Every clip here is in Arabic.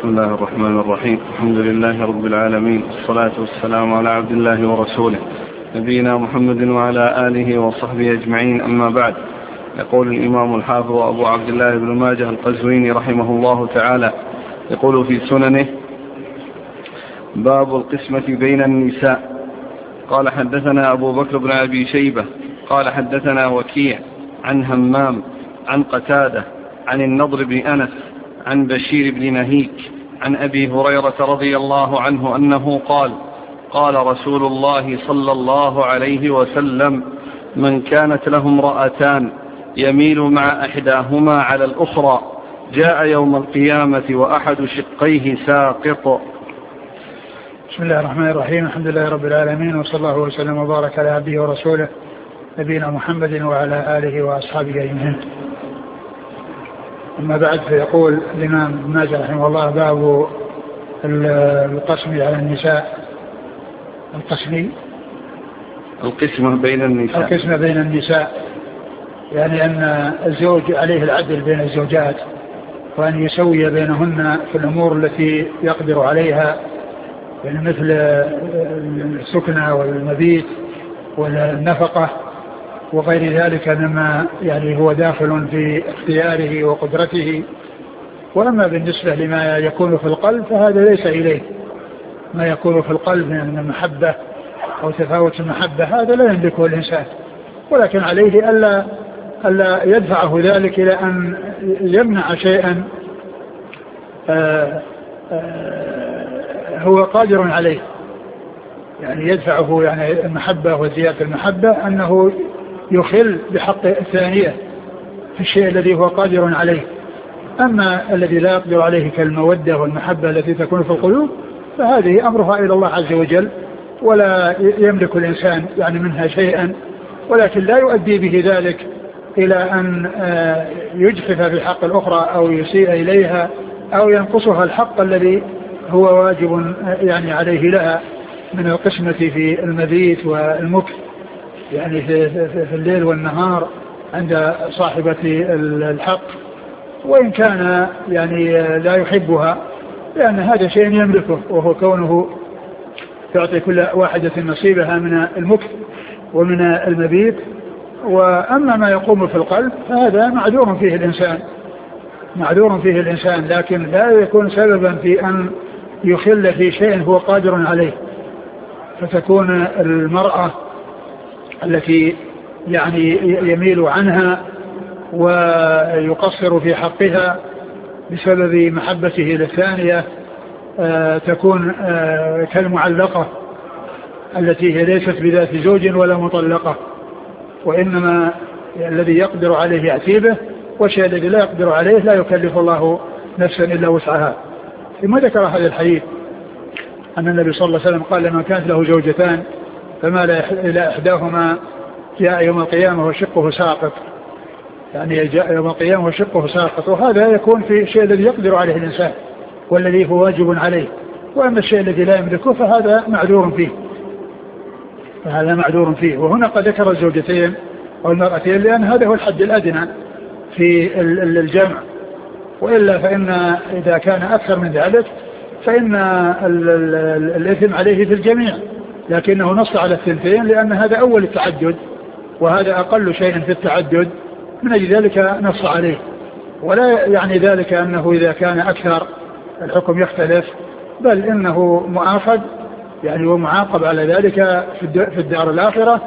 بسم الله الرحمن الرحيم. الحمد لله رب العالمين، والصلاة والسلام على عبد الله ورسوله نبينا محمد وعلى آله وصحبه أجمعين، أما بعد. يقول الإمام الحافظ أبو عبد الله بن ماجه القزويني رحمه الله تعالى، يقول في سننه: باب القسمة بين النساء. قال حدثنا أبو بكر بن أبي شيبة قال حدثنا وكيع عن همام عن قتادة عن النضر بن أنس عن بشير بن نهيك عن أبي هريرة رضي الله عنه أنه قال: قال رسول الله صلى الله عليه وسلم: من كانت له امرأتان يميل مع إحداهما على الأخرى جاء يوم القيامة وأحد شقيه ساقط. بسم الله الرحمن الرحيم. الحمد لله رب العالمين، وصلى الله وسلم وبارك على عبده ورسوله نبينا محمد وعلى آله وأصحابه أجمعين. أما بعد، فيقول الإمام ابن ماجه رحمه الله: باب القسم على النساء. القسمة بين النساء، يعني أن الزوج عليه العدل بين الزوجات، وأن يسوي بينهن في الأمور التي يقدر عليها، يعني مثل السكنة والمبيت والنفقة وغير ذلك مما يعني هو داخل في اختياره وقدرته. وأما بالنسبة لما يكون في القلب فهذا ليس إليه. ما يكون في القلب من المحبة أو تفاوت المحبة هذا لا يملكه الإنسان، ولكن عليه ألا يدفعه ذلك إلى أن يمنع شيئا هو قادر عليه، يعني يدفعه يعني المحبة وزيادة المحبة أنه يخل بحق الثانية في الشيء الذي هو قادر عليه. أما الذي لا يقدر عليه كالمودة والمحبة التي تكون في القلوب فهذه أمرها إلى الله عز وجل، ولا يملك الإنسان يعني منها شيئا، ولكن لا يؤدي به ذلك إلى أن يجحف في حق الأخرى أو يسيء إليها أو ينقصها الحق الذي هو واجب يعني عليه لها من القسمة في المبيت والمكث، يعني في الليل والنهار عند صاحبة الحق، وإن كان يعني لا يحبها، لأن هذا شيء يملكه، وهو كونه يعطي كل واحدة نصيبها من المكث ومن المبيت. وأما ما يقوم في القلب فهذا معذور فيه الإنسان، لكن لا يكون سببا في أن يخل في شيء هو قادر عليه، فتكون المرأة التي يعني يميل عنها ويقصر في حقها بسبب محبته للثانية تكون كالمعلقة التي هي ليست بذات زوج ولا مطلقة، وإنما الذي يقدر عليه يأتي به، والشيء الذي لا يقدر عليه لا يكلف الله نفسا إلا وسعها. ثم ذكر هذا الحديث أن النبي صلى الله عليه وسلم قال: لمن كانت له زوجتان فمال إلى إحداهما جاء يوم القيامة وشقه ساقط، يعني جاء يوم القيامة وشقه ساقط. وهذا يكون في الشيء الذي يقدر عليه الإنسان والذي هو واجب عليه، وأما الشيء الذي لا يملكه فهذا معذور فيه. وهنا قد ذكر الزوجتين أو المرأتين لأن هذا هو الحد الأدنى في الجمع، وإلا فإن إذا كان أكثر من ذلك فإن الإثم عليه في الجميع، لكنه نص على الثنتين لأن هذا أول التعدد وهذا أقل شيء في التعدد، من أجل ذلك نص عليه. ولا يعني ذلك أنه إذا كان أكثر الحكم يختلف، بل إنه مؤاخذ يعني ومعاقب على ذلك في الدار الآخرة،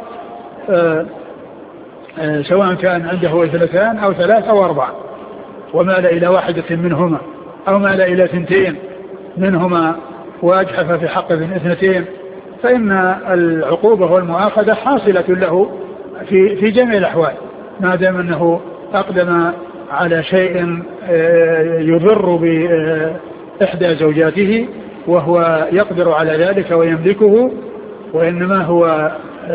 سواء كان عنده 2 أو 3 أو 4 ومال إلى واحدة منهما أو مال إلى 2 منهما وأجحف في حق 2، فإن العقوبة والمؤاخذة حاصلة له في جميع الأحوال، ما دام أنه أقدم على شيء يضر بإحدى زوجاته وهو يقدر على ذلك ويملكه، وإنما هو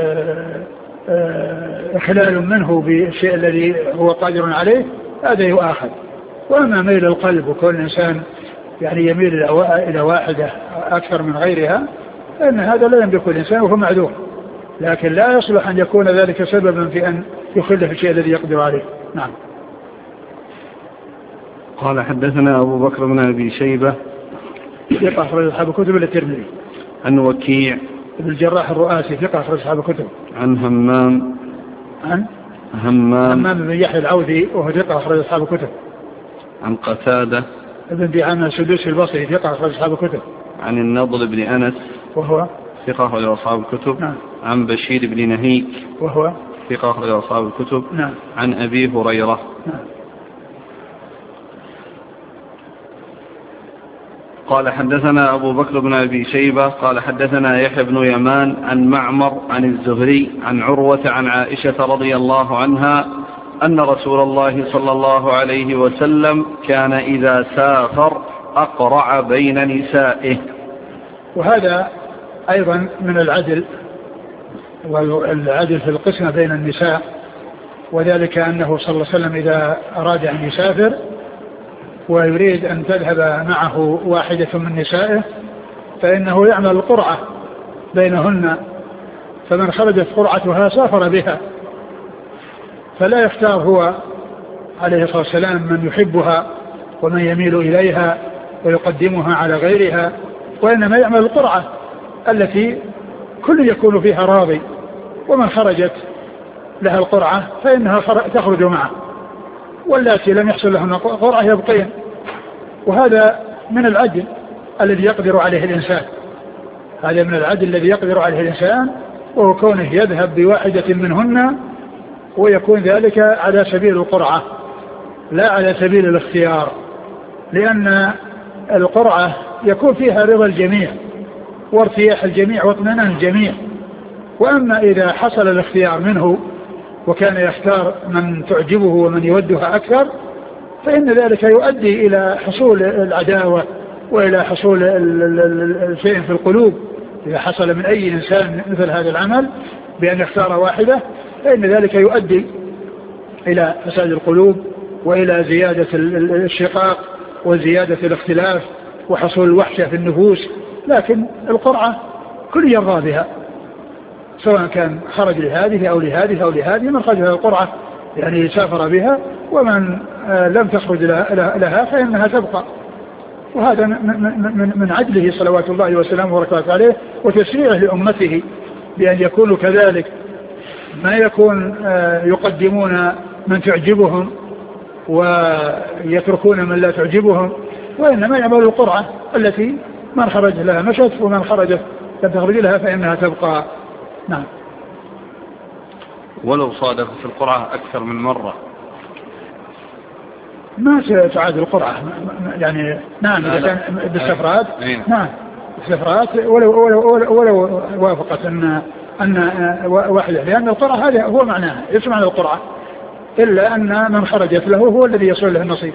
إخلال منه بالشيء الذي هو قادر عليه، هذا يؤاخذ. وأما ميل القلب وكل إنسان يعني يميل إلى واحدة أكثر من غيرها فإن هذا لا يملك الإنسان وهو معذور، لكن لا يصلح أن يكون ذلك سببا في أن يخل في الشيء الذي يقدر عليه. نعم. قال حدثنا أبو بكر بن أبي شيبة ثقة أخرج أصحاب الكتب إلا الترمذي. عن وكيع ابن الجراح الرؤاسي ثقة أخرج أصحاب الكتب. عن همام بن يحيى العوذي وهو ثقة أخرج أصحاب الكتب. عن قتادة ابن دعامة السدوسي البصري ثقة أخرج أصحاب الكتب. عن النضر بن أنس وهو ثقة أخرج أصحاب الكتب. نعم. عن بشير بن نهيك وهو ثقة أخرج أصحاب الكتب. نعم. عن أبي هريرة. نعم. قال حدثنا أبو بكر بن أبي شيبة قال حدثنا يحيى بن يمان عن معمر عن الزهري عن عروة عن عائشة رضي الله عنها أن رسول الله صلى الله عليه وسلم كان إذا سافر أقرع بين نسائه. وهذا أيضا من العدل، والعدل في القسمة بين النساء، وذلك أنه صلى الله عليه وسلم إذا أراد أن يسافر ويريد أن تذهب معه واحدة من نسائه فإنه يعمل القرعة بينهن، فمن خرجت قرعتها سافر بها، فلا يختار هو عليه الصلاة والسلام من يحبها ومن يميل إليها ويقدمها على غيرها، وإنما يعمل القرعة التي كل يكون فيها راضي، ومن خرجت لها القرعة فإنها تخرج معه، والتي لم يحصل لهن قرعة يبقين. وهذا من العدل الذي يقدر عليه الإنسان، هذا من العدل الذي يقدر عليه الإنسان، وهو كونه يذهب بواحدة منهن ويكون ذلك على سبيل القرعة لا على سبيل الاختيار، لأن القرعة يكون فيها رضا الجميع وارتياح الجميع واطمئنان الجميع. وأما إذا حصل الاختيار منه وكان يختار من تعجبه ومن يودها أكثر، فإن ذلك يؤدي إلى حصول العداوة وإلى حصول الشيء في القلوب. إذا حصل من أي إنسان مثل هذا العمل بأن يختار واحدة، فإن ذلك يؤدي إلى فساد القلوب وإلى زيادة الشقاق وزيادة الاختلاف وحصول الوحشة في النفوس. لكن القرعة كل يرضى بها، سواء كان خرج لهذه أو لهذه أو لهذه، من خرج لها القرعة يعني سافر بها، ومن لم تخرج لها فإنها تبقى. وهذا من عدله صلوات الله وسلامه وبركاته عليه وتشريعه لأمته بأن يكونوا كذلك، ما يكون يقدمون من تعجبهم ويتركون من لا تعجبهم، وإنما يعملوا القرعة التي من خرج لها مشت ومن خرجت لم تخرج لها فإنها تبقى. نعم. ولو صادف في القرعة أكثر من مرة ما تعاد القرعة يعني. نعم إذا كان بالسفرات. نعم بالسفرات ولو وافقت أن واحدة، لأن القرعة هذا هو معناها، ايش معنى القرعة؟ إلا أن من خرجت له هو الذي يصل له النصيب.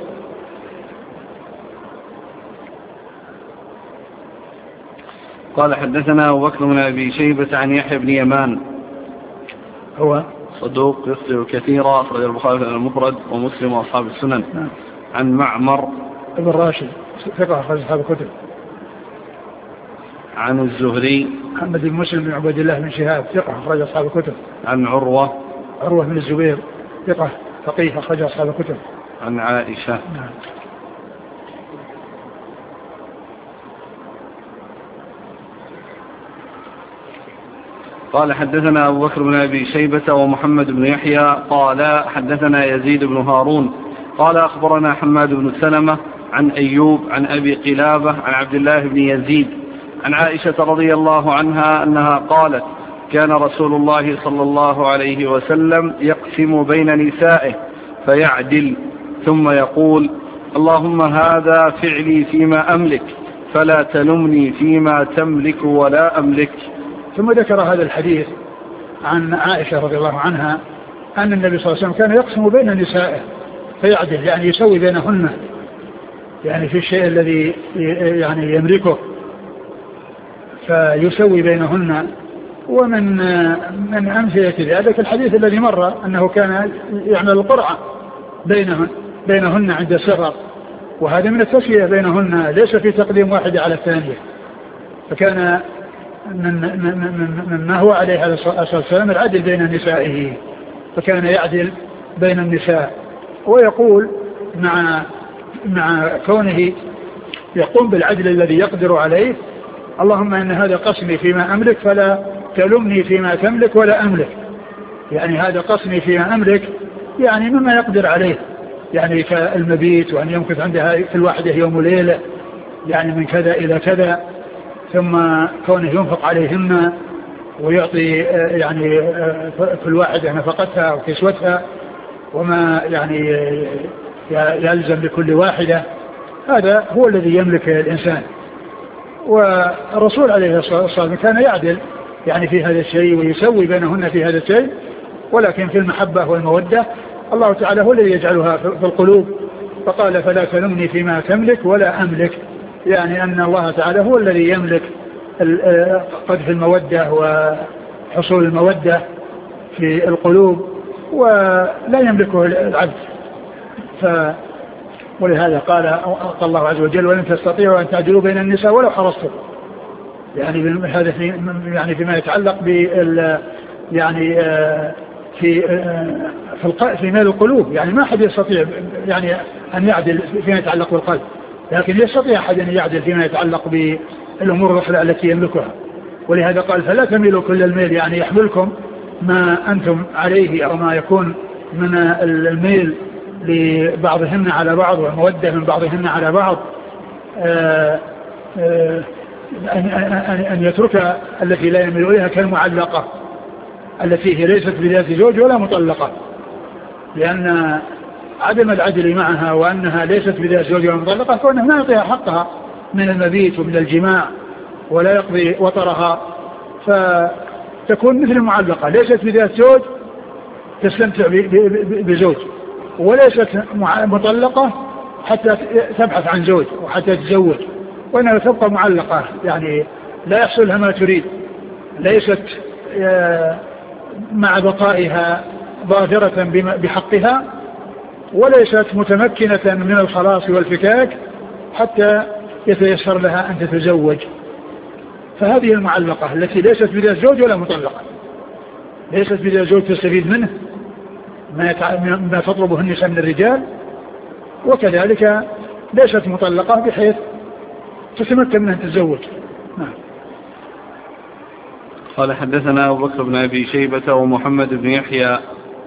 قال حدثنا أبو بكر بن أبي شيبة عن يحيى بن يمان هو صدوق يخطئ كثيرا، أخرج البخاري في المفرد ومسلم وأصحاب السنن. نعم. عن معمر ابن راشد ثقة أخرج أصحاب الكتب. عن الزهري محمد بن مسلم بن عبد الله بن شهاب ثقة أخرج أصحاب الكتب. عن عروة بن الزبير ثقة فقيه أخرج أصحاب الكتب. عن عائشة. نعم. قال حدثنا أبو بكر بن أبي شيبة ومحمد بن يحيى قال حدثنا يزيد بن هارون قال أخبرنا حماد بن سلمة عن أيوب عن أبي قلابة عن عبد الله بن يزيد عن عائشة رضي الله عنها أنها قالت كان رسول الله صلى الله عليه وسلم يقسم بين نسائه فيعدل ثم يقول اللهم هذا فعلي فيما أملك فلا تلمني فيما تملك ولا أملك. ثم ذكر هذا الحديث عن عائشة رضي الله عنها أن النبي صلى الله عليه وسلم كان يقسم بين نسائه فيعدل، يعني يسوي بينهن، يعني في الشيء الذي يعني يملكه فيسوي بينهن. ومن أمثلة ذلك الحديث الذي مر أنه كان يعمل القرعة بينهن عند السفر، وهذا من التسوية بينهن، ليس في تقديم واحدة على الثانية. فكان مما هو عليه عليه الصلاة والسلام العدل بين نسائه، فكان يعدل بين النساء ويقول مع كونه يقوم بالعدل الذي يقدر عليه. اللهم إن هذا قسمي فيما أملك فلا تلمني فيما تملك ولا أملك، يعني هذا قسمي فيما أملك يعني مما يقدر عليه، يعني كالمبيت وأن يمكث عندها في الواحدة يوم وليلة يعني من كذا إلى كذا، ثم كونه ينفق عليهن ويعطي يعني في الواحدة نفقتها وكسوتها وما يعني يلزم لكل واحدة. هذا هو الذي يملك الإنسان. والرسول عليه الصلاة والسلام كان يعدل يعني في هذا الشيء ويسوي بينهن في هذا الشيء، ولكن في المحبة والمودة الله تعالى هو الذي يجعلها في القلوب، فقال فلا تلمني فيما تملك ولا أملك، يعني أن الله تعالى هو الذي يملك قذف المودة وحصول المودة في القلوب ولا يملكه العبد. ولهذا قال الله عز وجل ولن تستطيعوا أن تعدلوا بين النساء ولو حرصتم، يعني هذا يعني فيما يتعلق بال يعني في مال القلوب، يعني ما أحد يستطيع يعني أن يعدل فيما يتعلق بالقلب، لكن يستطيع أحد أن يعدل فيما يتعلق بالأمور الأخرى التي يملكها. ولهذا قال فلا تميلوا كل الميل، يعني يحملكم ما أنتم عليه أو ما يكون من الميل لبعضهن على بعض والمودة من بعضهن على بعض، أن يترك التي لا يميل إليها كالمعلقة التي هي ليست بذات زوج ولا مطلقة، لأن عدم العدل معها وأنها ليست بذات زوج ولا مطلقة فإنه لا يعطيها حقها من المبيت ومن الجماع ولا يقضي وطرها، فتكون مثل المعلقة ليست بذات زوج تستمتع بزوج، وليست مطلقة حتى تبحث عن زوج وحتى تتزوج، وإنها تبقى معلقة يعني لا يحصل لها ما تريد، ليست مع بقائها ظاهرة بحقها، وليست متمكنة من الخلاص والفكاك حتى يتيسر لها أن تتزوج. فهذه المعلقة التي ليست بذات زوج ولا مطلقة، ليست بذات زوج تستفيد منه ما تطلبه النساء من الرجال، وكذلك ليست مطلقة بحيث تتمكن من أن تتزوج. نعم. قال حدثنا أبو بكر بن أبي شيبة ومحمد بن يحيى.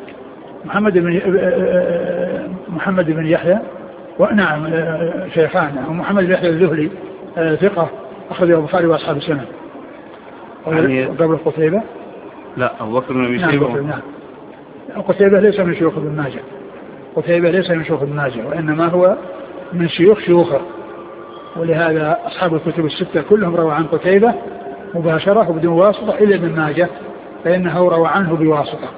محمد بن يحيى ونعم شيخان، ومحمد بن يحيى الذهلي ثقة أخرجه البخاري وأصحاب السنن. قبل قتيبة لا أبو بكر بن أبي شيبة. نعم. قتيبة ليس من شيوخ ابن ماجه، قتيبة ليس من شيوخ ابن ماجه وإنما هو من شيوخه، ولهذا أصحاب الكتب الستة كلهم روى عن قتيبة مباشرة وبدون واسطة إلا ابن ماجه فإنه روى عنه بواسطة.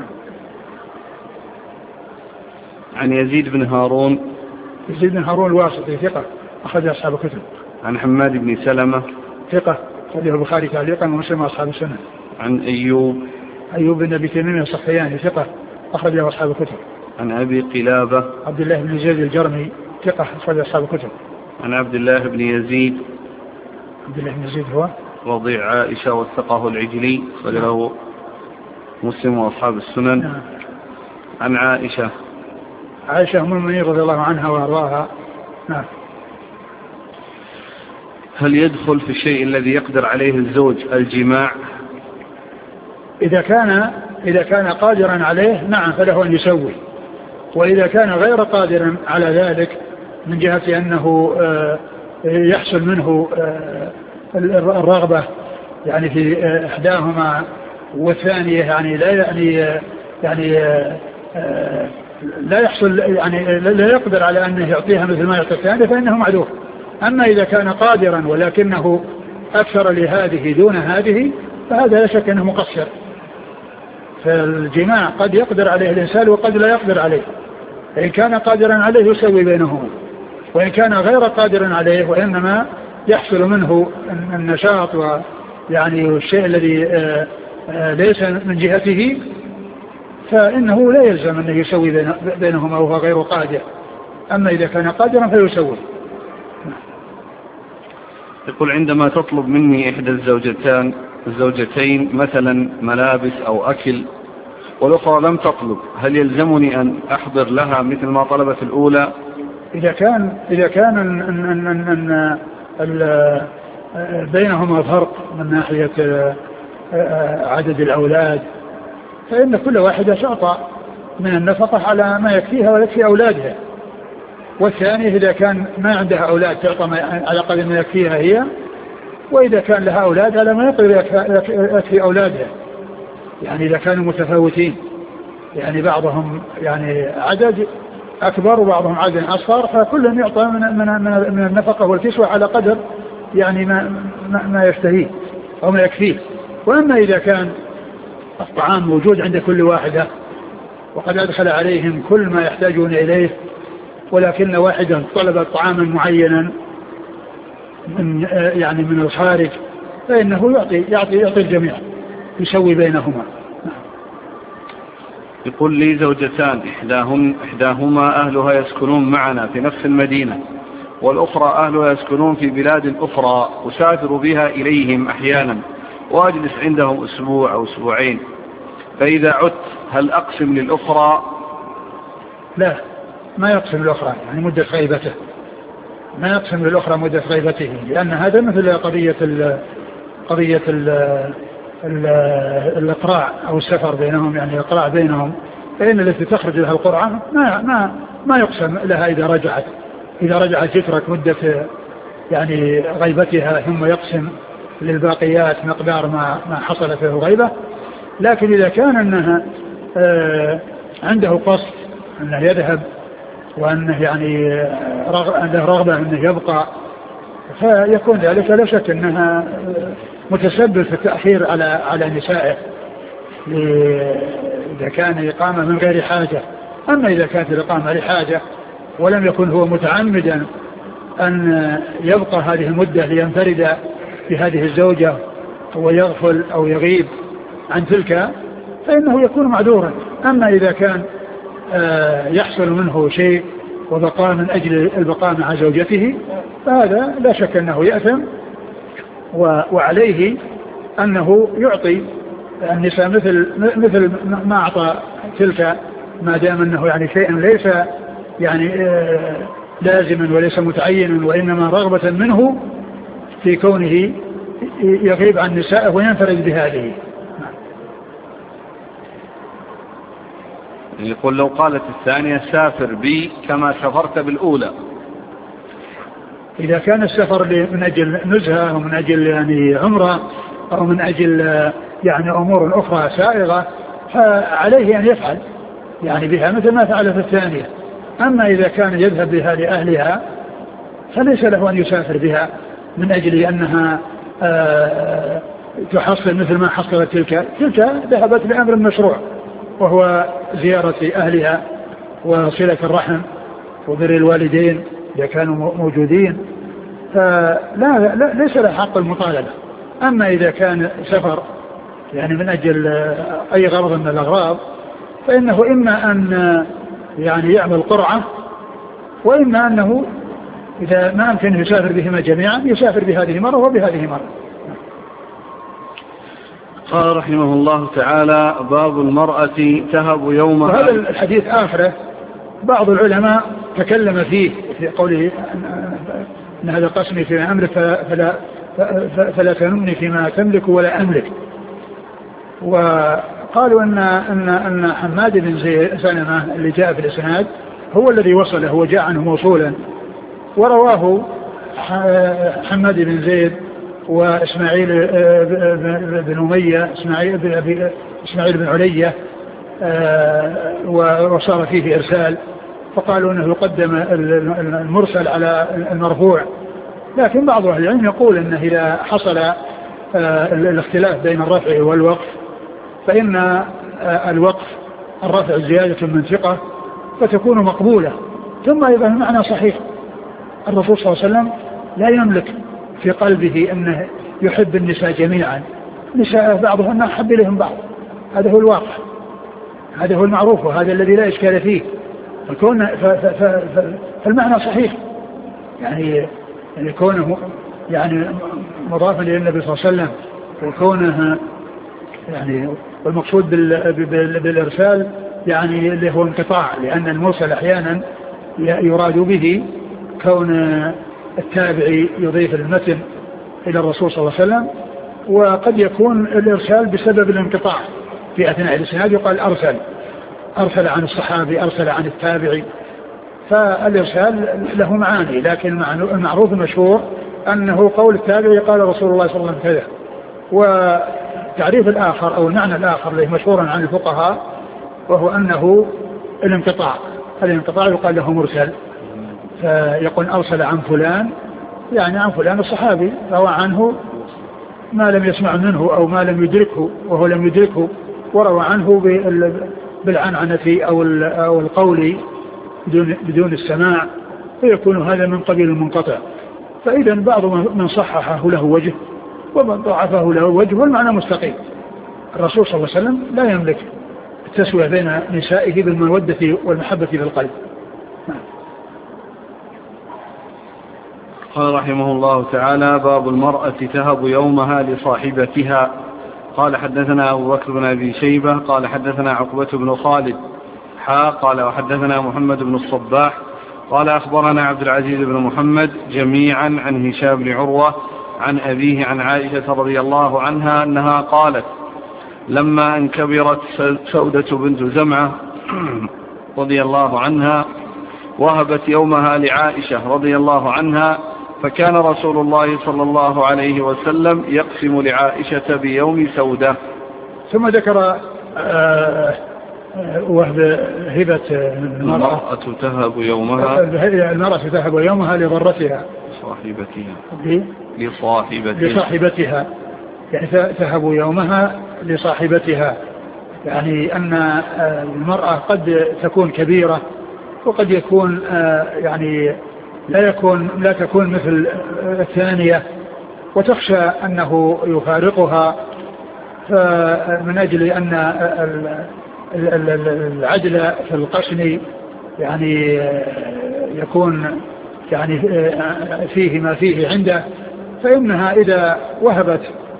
عن يزيد بن هارون. يزيد بن هارون الواسطي ثقة أخرج أصحاب الكتب. عن حماد بن سلمة ثقة أخرجه البخاري تعليقا ومسلم أصحاب السنة. عن أيوب بن أبي تميم الصحياني ثقة أخرجه أصحاب الكتب. عن أبي قلابة عبد الله بن زيد الجرمي ثقة أخرج أصحاب الكتب. عن عبد الله بن يزيد. عبد الله بن يزيد هو وضيع عائشة وثقه العجلي وله مسلم وأصحاب السنن. عن عائشة أم المؤمنين رضي الله عنها وأرضاها. نعم. هل يدخل في الشيء الذي يقدر عليه الزوج الجماع؟ إذا كان قادرا عليه نعم فله أن يسوي، وإذا كان غير قادر على ذلك من جهة أنه يحصل منه الرغبة يعني في إحداهما والثانية يعني لا يحصل يعني لا يقدر على أنه يعطيها مثل ما يعطي الثانية فإنه معذور. أما إذا كان قادرا ولكنه أكثر لهذه دون هذه فهذا لا شك أنه مقصر. فالجماع قد يقدر عليه الإنسان وقد لا يقدر عليه، فإن كان قادرا عليه يسوي بينهما، وإن كان غير قادر عليه وإنما يحصل منه النشاط ويعني الشيء الذي ليس من جهته فإنه لا يلزم أنه يسوي بينهما وهو غير قادر. أما إذا كان قادرا فيسوي. يقول عندما تطلب مني إحدى الزوجتين مثلا ملابس أو أكل والأخرى لم تطلب، هل يلزمني أن أحضر لها مثل ما طلبت الأولى؟ إذا كان بينهما فرق من ناحية عدد الأولاد، فإن كل واحدة تعطى من النفقة على ما يكفيها ويكفي أولادها. والثاني إذا كان ما عندها أولاد تعطى على قدر ما يكفيها هي، وإذا كان لها أولاد على ما يقدر يكفي أولادها. يعني إذا كانوا متفاوتين، يعني بعضهم يعني عدد أكبر وبعضهم عدد أصغر، فكل يعطى من النفقة والكسوة على قدر يعني ما يشتهيه أو ما يكفيه. وأما إذا كان الطعام موجود عند كل واحدة وقد أدخل عليهم كل ما يحتاجون إليه، ولكن واحدا طلب طعاما معينا من الخارج، فإنه يعطي الجميع، يسوي بينهما. يقول لي زوجتان، إحداهما أهلها يسكنون معنا في نفس المدينة، والأخرى أهلها يسكنون في بلاد أخرى، أسافر بها إليهم أحيانا وأجلس عندهم أسبوع أو أسبوعين، فإذا عدت هل أقسم للأخرى؟ لا، ما يقسم الأخرى يعني مدة غيبته، ما يقسم للأخرى مدة غيبته، لأن هذا مثل قضية الإقراع أو السفر بينهم، يعني الإقراع بينهم، فإن التي تخرج لها القرعة ما يقسم لها إذا رجعت يترك مدة يعني غيبتها، ثم يقسم للباقيات مقدار ما حصل فيه غيبة. لكن إذا كان أنها عنده قصد أنه يذهب وأنه يعني عنده رغبة أنه يبقى، فيكون ذلك لا شك أنها متسبب في التأخير على نسائه إذا كان إقامة من غير حاجة. أما إذا كانت الإقامة لحاجة ولم يكن هو متعمدا أن يبقى هذه المدة لينفرد بهذه الزوجة ويغفل أو يغيب عن تلك، فإنه يكون معذورا. أما إذا كان يحصل منه شيء وبقى من أجل البقاء مع زوجته، فهذا لا شك أنه يأثم، وعليه أنه يعطي النساء مثل ما أعطى تلك، ما دام أنه يعني شيء ليس يعني لازما وليس متعينا، وإنما رغبة منه في كونه يغيب عن نسائه وينفرد بهذه. يقول لو قالت الثانية سافر بي كما سافرت بالأولى، إذا كان السفر من أجل نزهة أو من أجل يعني عمرة أو من أجل يعني أمور أخرى سائغة، فعليه أن يفعل يعني بها مثل ما فعل في الثانية. أما إذا كان يذهب بها لأهلها فليس له أن يسافر بها من أجل أنها تحصل مثل ما حصلت تلك ذهبت بأمر مشروع، وهو زيارة أهلها وصلة الرحم وبر الوالدين إذا كانوا موجودين، فلا ليس له حق المطالبة. أما إذا كان سفر يعني من أجل أي غرض من الأغراض، فإنه إما أن يعني يعمل قرعة، وإما أنه إذا ما أمكن يسافر بهما جميعا يسافر بهذه مرة وبهذه مرة. قال رحمه الله تعالى: باب المرأة تهب يومها. وهذا الحديث آخره بعض العلماء تكلم فيه في قوله أن هذا قسمي فيما أملك فلا تنمني فيما تملك ولا أملك. وقالوا أن حماد بن سلمة اللي جاء في الإسناد هو الذي وصله وجاء عنه موصولا، ورواه حماد بن زيد وإسماعيل بن أمية إسماعيل بن علية، وصار فيه إرسال، فقالوا أنه يقدم المرسل على المرفوع. لكن بعض أهل العلم يقول أنه إذا حصل الاختلاف بين الرفع والوقف، فإن الوقف الرفع زيادة من ثقة فتكون مقبولة. ثم أيضا المعنى صحيح، الرسول صلى الله عليه وسلم لا يملك في قلبه أنه يحب النساء جميعا، نساء بعضهن أحب إليهم بعض، هذا هو الواقع، هذا هو المعروف، وهذا الذي لا إشكال فيه. فالمعنى صحيح، يعني كونه يعني مضافا إلى النبي صلى الله عليه وسلم، وكونه يعني والمقصود بالإرسال يعني اللي هو انقطاع، لأن المرسل أحيانا يراد به كون التابعي يضيف المتن إلى الرسول صلى الله عليه وسلم، وقد يكون الإرسال بسبب الانقطاع في أثناء الإسناد، يقال أرسل عن الصحابي، أرسل عن التابعي، فالإرسال له معاني، لكن المعروف المشهور أنه قول التابعي قال رسول الله صلى الله عليه وسلم كذا. وتعريف الآخر أو المعنى الآخر اللي مشهورا عن الفقهاء وهو أنه الانقطاع يقال له مرسل، فيقول أرسل عن فلان، يعني عن فلان الصحابي روى عنه ما لم يسمع منه أو ما لم يدركه وهو لم يدركه، وروى عنه بالعنعنة أو القول بدون السماع، فيكون هذا من قبيل المنقطع. فإذا بعض من صححه له وجه ومن ضعفه له وجه، والمعنى مستقيم. الرسول صلى الله عليه وسلم لا يملك التسوية بين نسائه بالمودة والمحبة في القلب. قال رحمه الله تعالى: باب المرأة تهب يومها لصاحبتها. قال حدثنا أبو بكر بن أبي شيبة قال حدثنا عقبة بن خالد قال وحدثنا محمد بن الصباح قال أخبرنا عبد العزيز بن محمد جميعا عن هشام بن عروة عن أبيه عن عائشة رضي الله عنها أنها قالت: لما أن كبرت سودة بنت زمعة رضي الله عنها وهبت يومها لعائشة رضي الله عنها، فكان رسول الله صلى الله عليه وسلم يقسم لعائشة بيوم سودة. ثم ذكر وهب هبة المرأة تهب يومها، المرأة تهب يومها لضرتها لصاحبتها، يعني تهب يومها لصاحبتها، يعني أن المرأة قد تكون كبيرة وقد يكون يعني لا تكون مثل الثانية، وتخشى أنه يفارقها، فمن أجل أن العدل في القسم يعني يكون يعني فيه ما فيه عنده، فإنها إذا وهبت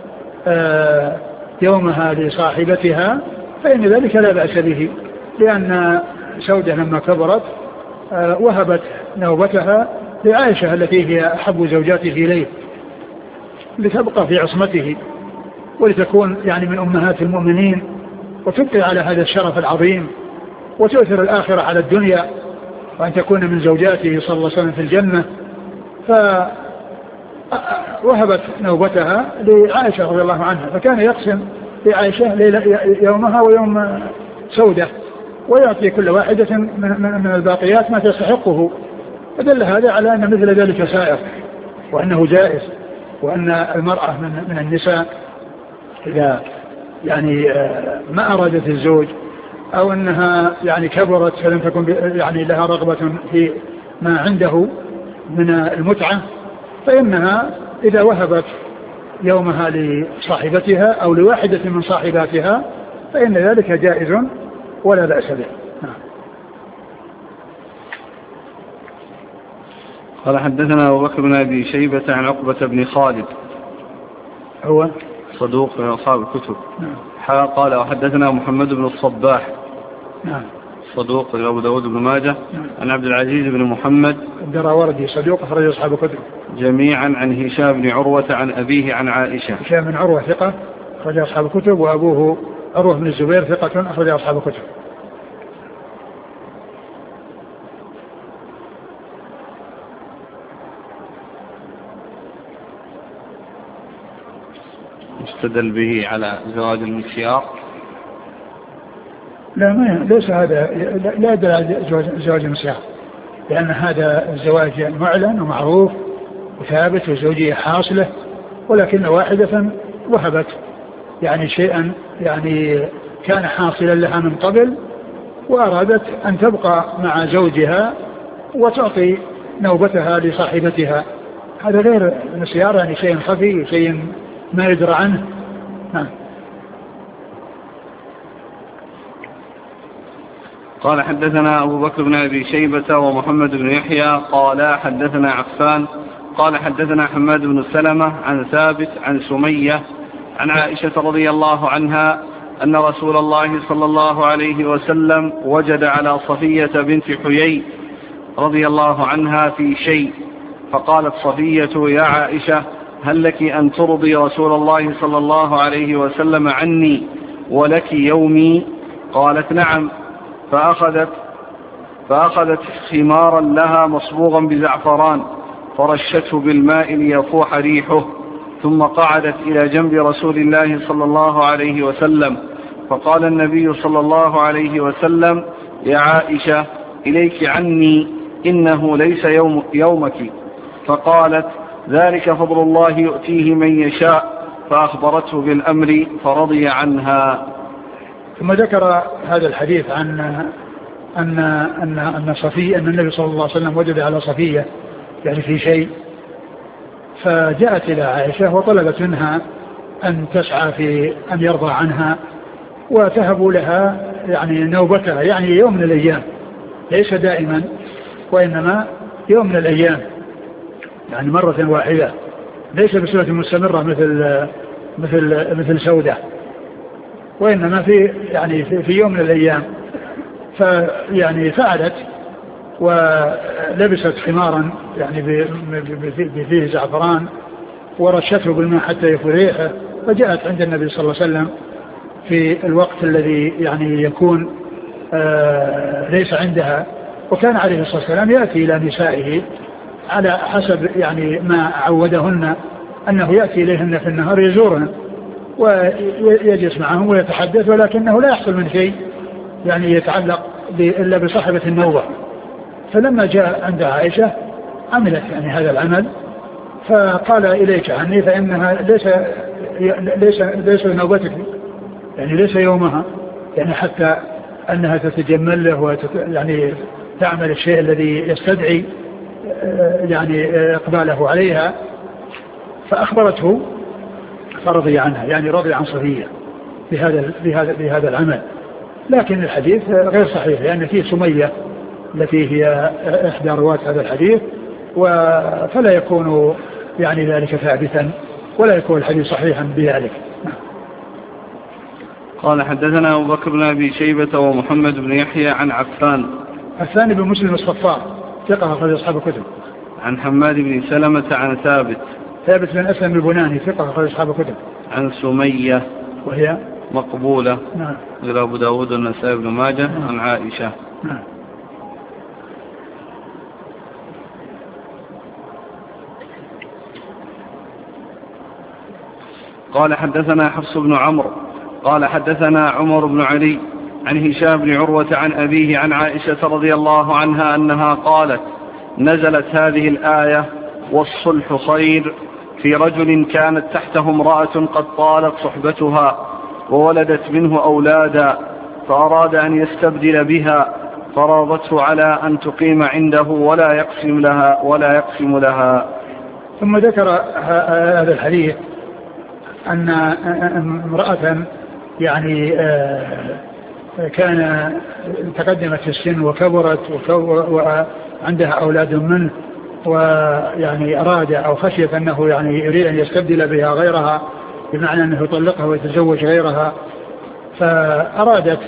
يومها لصاحبتها فإن ذلك لا بأس به، لأن سودة لما كبرت وهبت نوبتها لعائشة التي هي أحب زوجاته إليه لتبقى في عصمته ولتكون يعني من أمهات المؤمنين، وتبقي على هذا الشرف العظيم وتؤثر الآخرة على الدنيا، وأن تكون من زوجاته صلى الله عليه وسلم في الجنة. فوهبت نوبتها لعائشة رضي الله عنها، فكان يقسم لعائشة يومها ويوم سودة، ويعطي كل واحدة من الباقيات ما تستحقه، فدل هذا على أن مثل ذلك سائر وأنه جائز، وأن المرأة من النساء إذا يعني ما أرادت الزوج أو أنها يعني كبرت فلم تكن يعني لها رغبة في ما عنده من المتعة، فإنها إذا وهبت يومها لصاحبتها أو لواحدة من صاحباتها فإن ذلك جائز ولا بأس به. قال حدثنا أبو بكر بن أبي شيبة عن عقبة بن خالد هو صدوق من أصحاب الكتب. قال وحدثنا محمد بن الصباح صدوق أبو داود بن ماجه عن عبد العزيز بن محمد الدراوردي صدوق أخرج أصحاب الكتب جميعا عن هشام بن عروة عن أبيه عن عائشة. هشام بن عروة ثقة أخرج أصحاب الكتب، وأبوه عروة بن الزبير ثقة أخرج أصحاب الكتب. استدل به على زواج المسيار؟ لا، ليس هذا، لا يدل على زواج المسيار، لأن هذا الزواج معلن ومعروف وثابت والزوجية حاصلة، ولكن واحدة وهبت يعني شيئا يعني كان حاصلا لها من قبل وأرادت أن تبقى مع زوجها وتعطي نوبتها لصاحبتها، هذا غير المسيار، يعني شيء خفي وشيء ما يدرى عنه. قال حدثنا أبو بكر بن أبي شيبة ومحمد بن يحيى قال حدثنا عفان قال حدثنا حماد بن سلمة عن ثابت عن سمية عن عائشة رضي الله عنها أن رسول الله صلى الله عليه وسلم وجد على صفية بنت حيي رضي الله عنها في شيء، فقالت صفية: يا عائشة، هل لك أن ترضي رسول الله صلى الله عليه وسلم عني ولك يومي؟ قالت: نعم. فأخذت خمارا لها مصبوغا بزعفران فرشته بالماء ليفوح ريحه، ثم قعدت إلى جنب رسول الله صلى الله عليه وسلم، فقال النبي صلى الله عليه وسلم: يا عائشة، إليك عني، إنه ليس يومك. فقالت: ذلك فضل الله يؤتيه من يشاء، فأخبرته بالأمر فرضي عنها. ثم ذكر هذا الحديث عن أن صفية، أن النبي صلى الله عليه وسلم وجد على صفية يعني في شيء، فجاءت إلى عائشة وطلبت منها أن تسعى في أن يرضى عنها وتهب لها يعني نوبتها، يعني يوم من الأيام، ليس دائما وإنما يوم من الأيام، يعني مرة واحدة، ليس بصفة مستمرة مثل سودة، وإنما في يوم من الأيام. فيعني فعلت ولبست خمارا يعني فيه زعفران ورشته بالماء حتى يفور ريحه، فجاءت عند النبي صلى الله عليه وسلم في الوقت الذي يعني يكون ليس عندها، وكان عليه الصلاة والسلام يأتي إلى نسائه على حسب يعني ما عودهن أنه يأتي إليهن في النهار يزورهن ويجلس معهم ويتحدث، ولكنه لا يحصل من شيء يعني يتعلق إلا بصاحبة النوبة. فلما جاء عند عائشة عملت يعني هذا العمل، فقال: إليك عني، فإنها ليس نوبتك، يعني ليس يومها، يعني حتى أنها تتجمل له يعني تعمل الشيء الذي يستدعي يعني إقباله عليها. فأخبرته فرضي عنها، يعني رضي عن صفية بهذا العمل. لكن الحديث غير صحيح، لأن فيه سمية التي هي إحدى رواة هذا الحديث، فلا يكون يعني ذلك ثابتا ولا يكون الحديث صحيحا بذلك. قال: حدثنا أبو بكر بن أبي شيبة ومحمد بن يحيى عن عفان بن مسلم الصفار ثقة أخرج أصحاب الكتب. عن حماد بن سلمة عن ثابت بن أسلم البناني ثقة أخرج أصحاب الكتب. عن سمية وهي مقبولة. نعم. غير أبو داود والنسائي بن ماجه. نعم. عن عائشة. نعم. قال: حدثنا حفص بن عمرو قال: حدثنا عمر بن علي عن هشام بن عروة عن أبيه عن عائشة رضي الله عنها أنها قالت: نزلت هذه الآية: والصلح خير، في رجل كانت تحته امرأة قد طالت صحبتها وولدت منه أولادا، فأراد أن يستبدل بها، فراضته على أن تقيم عنده ولا يقسم لها. ثم ذكر هذا الحديث أن امرأة يعني كان تقدمت في السن وكبرت وعندها أولاد منه، ويعني أراد أو خشية أنه يعني يريد أن يستبدل بها غيرها، بمعنى أنه يطلقها ويتزوج غيرها، فأرادت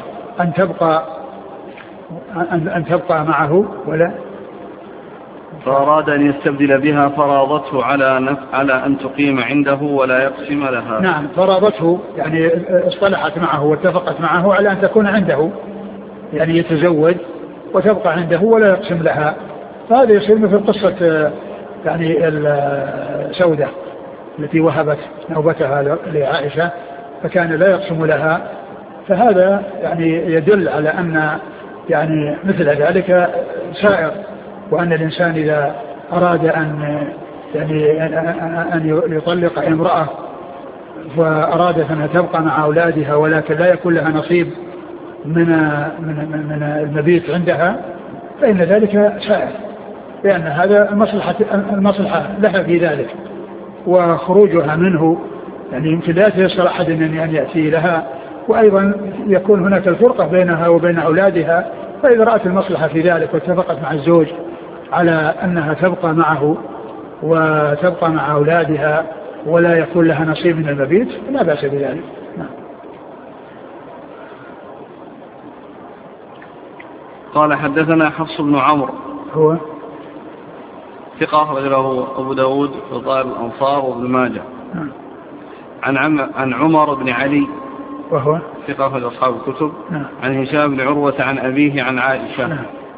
أن تبقى معه ولا فأراد أن يستبدل بها، فراضته على أن تقيم عنده ولا يقسم لها. نعم، فراضته يعني اصطلحت معه واتفقت معه على أن تكون عنده، يعني يتزوج وتبقى عنده ولا يقسم لها. فهذا يصير مثل قصة يعني السودة التي وهبت نوبتها لعائشة فكان لا يقسم لها. فهذا يعني يدل على أن يعني مثل ذلك سائر، وأن الإنسان إذا أراد أن يطلق امرأة وأرادت أن تبقى مع أولادها ولكن لا يكون لها نصيب من المبيت عندها، فإن ذلك سائر، لأن هذا المصلحة لها في ذلك، وخروجها منه يعني يمكن لا يتيسر أحد أن يأتي لها، وأيضا يكون هناك الفرقة بينها وبين أولادها. فإذا رأت المصلحة في ذلك واتفقت مع الزوج على أنها تبقى معه وتبقى مع أولادها ولا يكون لها نصيب من المبيت لا بأس بذلك. قال: حدثنا حفص بن عمرو هو ثقة رجله أبو داود وطائر الأنصار وابن ماجه. عن عمر بن علي وهو ثقة في أصحاب الكتب. عن هشام بن عروة عن أبيه عن عائشة.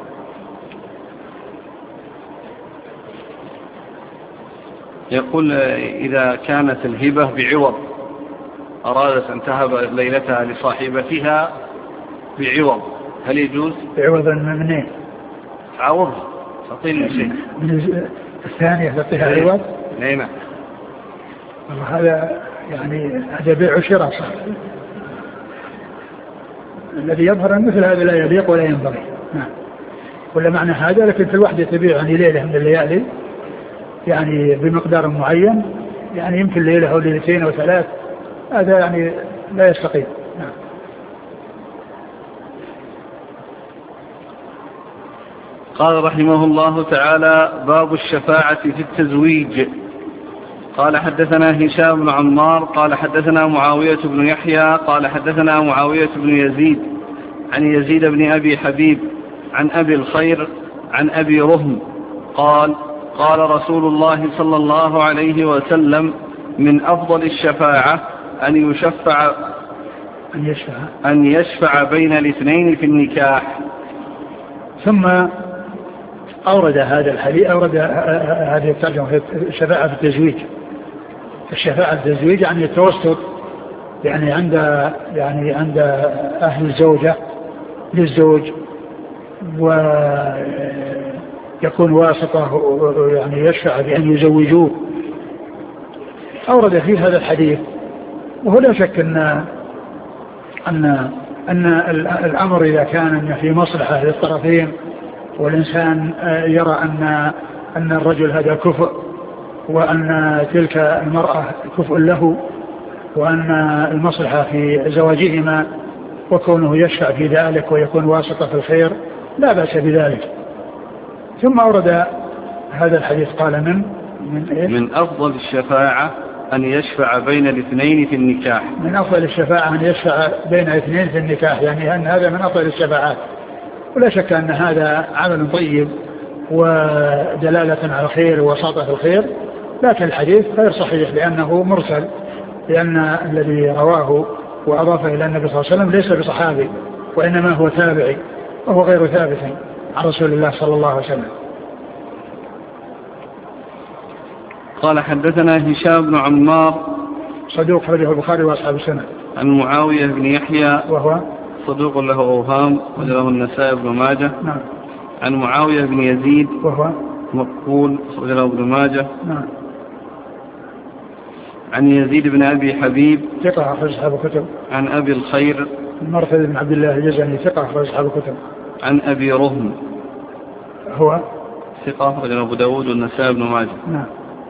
يقول إذا كانت الهبة بعوض، أرادت أن تهب ليلتها لصاحبتها بعوض، هل يجوز؟ بعوض من ايه؟ تعوضها، تعطيني شيء من الثانية تعطيها عوض؟ نعم. هذا يعني هذا بيع وشراء صار. الذي يظهر أن مثل هذا لا يليق ولا ينبغي. نعم. ولا معنى هذا، لكن في الوحدة تبيع يعني ليلة من الليالي يعني بمقدار معين، يعني يمكن ليلة أو ليلتين أو ثلاث، هذا يعني لا يستقيم. نعم. قال رحمه الله تعالى: باب الشفاعة في التزويج. قال حدثنا هشام بن عمار قال حدثنا معاوية بن يحيى قال حدثنا معاوية بن يزيد عن يزيد بن أبي حبيب عن أبي الخير عن أبي رهم قال: قال رسول الله صلى الله عليه وسلم: من أفضل الشفاعة أن يشفع بين الاثنين في النكاح. ثم أورد هذا الحديث، أورد هذه الترجمة في الشفاعة في التزويج. الشفاعة في التزويج يعني التوسط، يعني عند أهل الزوجة للزوج، ويكون واسطة يعني يشفع بأن يزوجوه. أورد فيه هذا الحديث، وهو لا شك أن الأمر إذا كان في مصلحة للطرفين، والإنسان يرى أن الرجل هذا كفء، وأن تلك المرأة كفء له، وأن المصلحة في زواجهما وكونه يشفع في ذلك ويكون واسطة في الخير، لا بأس بذلك. ثم أورد هذا الحديث قال من أفضل الشفاعة أن يشفع بين الاثنين في النكاح. من أفضل الشفاعة أن يشفع بين الاثنين في النكاح، يعني أن هذا من أفضل الشفاعات، ولا شك أن هذا عمل طيب ودلالة على الخير ووساطة الخير، لكن الحديث غير صحيح لأنه مرسل، لأن الذي رواه وأضافه إلى النبي صلى الله عليه وسلم ليس بصحابي، وإنما هو تابعي، وهو غير ثابت عن رسول الله صلى الله عليه وسلم. قال حدثنا هشام بن عمار صدوق حديث البخاري وأصحاب السنة. عن معاوية بن يحيى وهو صدوق له أوهام وله النسائي بن ماجه. نعم. عن معاوية بن يزيد وهو مقبول له ابن ماجه. نعم. عن يزيد بن أبي حبيب ثقة أخرج أصحاب الكتب. عن أبي الخير مرثد بن عبد الله الجزني ثقة أخرج أصحاب الكتب. عن أبي رهم هو ثقة أخرج أبو داود والنسائي بن ماجه. نعم.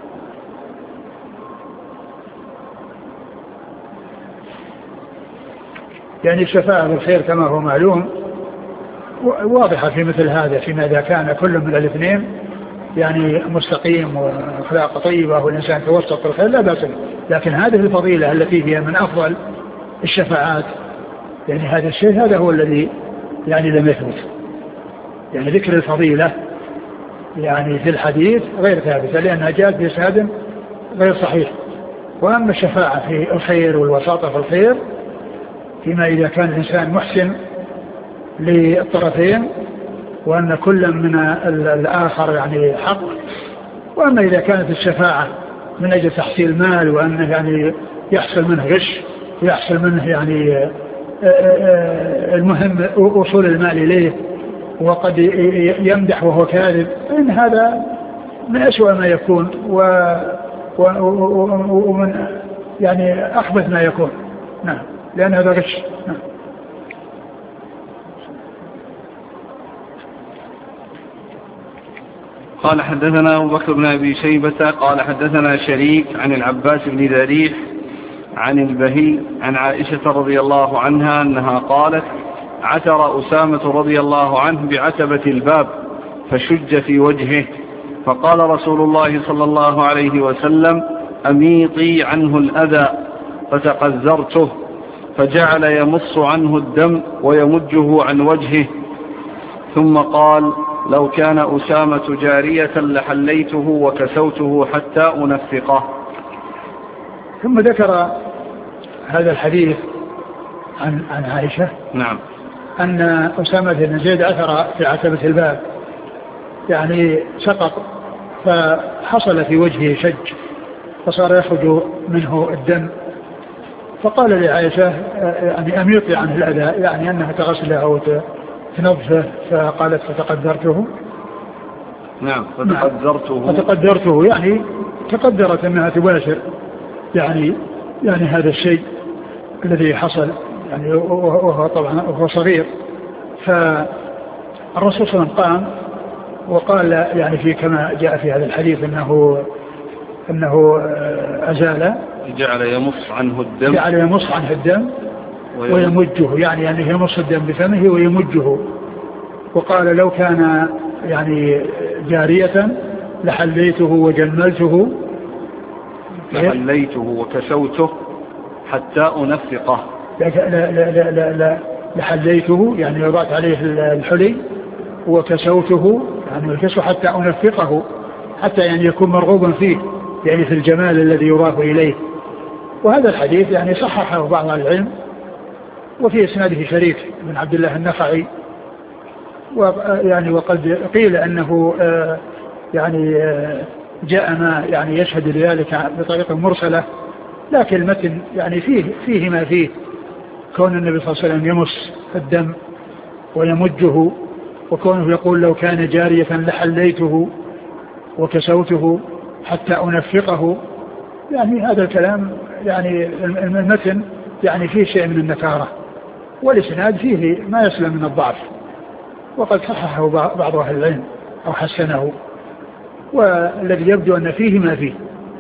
يعني الشفاعة بالخير كما هو معلوم واضحة في مثل هذا، فيما إذا كان كل من الاثنين يعني مستقيم وأخلاق طيبة والإنسان توسط في الخير لا بأس. لكن هذه الفضيلة التي هي من أفضل الشفاعات، يعني هذا الشيء هذا هو الذي يعني لم يثبت، يعني ذكر الفضيلة يعني في الحديث غير ثابتة لأنها جاءت بإسناد غير صحيح. وأما الشفاعة في الخير والوساطة في الخير فيما إذا كان الإنسان محسن للطرفين وأن كل من الآخر يعني حق. وأما إذا كانت الشفاعة من أجل تحصيل مال وأنه يعني يحصل منه غش ويحصل منه يعني المهم وصول المال إليه وقد يمدح وهو كاذب، فإن هذا من أسوأ ما يكون ومن يعني أخبث ما يكون. نعم، لأن هذا غش. نعم. قال حدثنا أبو بكر بن أبي شيبة قال حدثنا شريك عن العباس بن ذريح عن البهي عن عائشة رضي الله عنها أنها قالت: عثر أسامة رضي الله عنه بعتبة الباب فشج في وجهه، فقال رسول الله صلى الله عليه وسلم: أميطي عنه الأذى، فتقذرته، فجعل يمص عنه الدم ويمجه عن وجهه، ثم قال: لو كان أسامة جارية لحليته وكسوته حتى أنفقه. ثم ذكر هذا الحديث عن عائشة نعم أن أسامة بن زيد أثر في عتبة الباب يعني سقط فحصل في وجهه شج فصار يخرج منه الدم فقال لعائشة يعني أميطي عنه الأذى يعني أنها تغسله أو تنظفه فقالت فتقدرته. نعم فتقدرته يعني تقدرت أنها تباشر يعني هذا الشيء الذي حصل يعني وهو طبعا وهو صغير. فالرسول صلى الله عليه وسلم قام وقال يعني في كما جاء في هذا الحديث أنه أزال جعل يمص عنه الدم ويمجه يعني يمص الدم بفمه ويمجه. وقال لو كان يعني جارية لحليته وجملته وكسوته حتى أنفقه. لا لحليته يعني وضعت عليه الحلي وكسوته يعني الكسو حتى أنفقه حتى يعني يكون مرغوبا فيه يعني في الجمال الذي يضاف إليه. وهذا الحديث يعني صححه بعض العلم وفي إسناده شريك بن عبد الله النخعي ويعني وقد قيل أنه يعني جاء ما يعني يشهد لذلك بطريقة مرسلة لكن المتن يعني فيه ما فيه كون النبي صلى الله عليه وسلم يمص الدم ويمجه وكونه يقول لو كان جارية لحليته وكسوته حتى أنفقه يعني هذا الكلام يعني المتن يعني فيه شيء من النكارة والإسناد فيه ما يسلم من الضعف وقد صححه بعض أهل العلم أو حسنه والذي يبدو أن فيه ما فيه.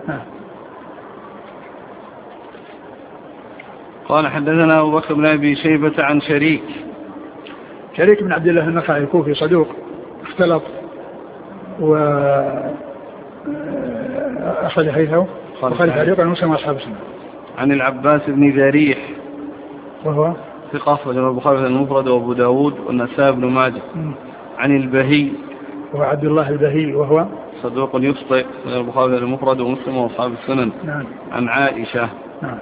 قال حدثنا أبو بكر بن أبي شيبة عن شريك بن عبد الله النخعي الكوفي صدوق اختلط وأخذ حديثه وخالف حديثه المسلم وأصحاب السنة. عن العباس بن ذريح وهو ثقة وجمع البخاري المفرد وأبو داود والنسائي بن ماجه. عن البهي وعبد الله البهي وهو صدوق يخطئ وجمع البخاري المفرد ومسلم وأصحاب السنن. نعم. عن عائشة. نعم.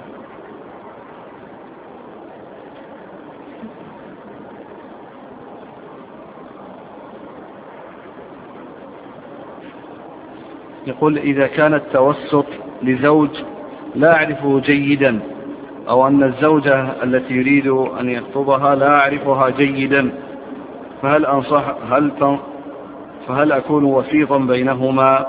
يقول إذا كان التوسط لزوج لا أعرفه جيدا أو أن الزوجة التي يريد أن يخطبها لا أعرفها جيدا فهل أكون وسيطا بينهما؟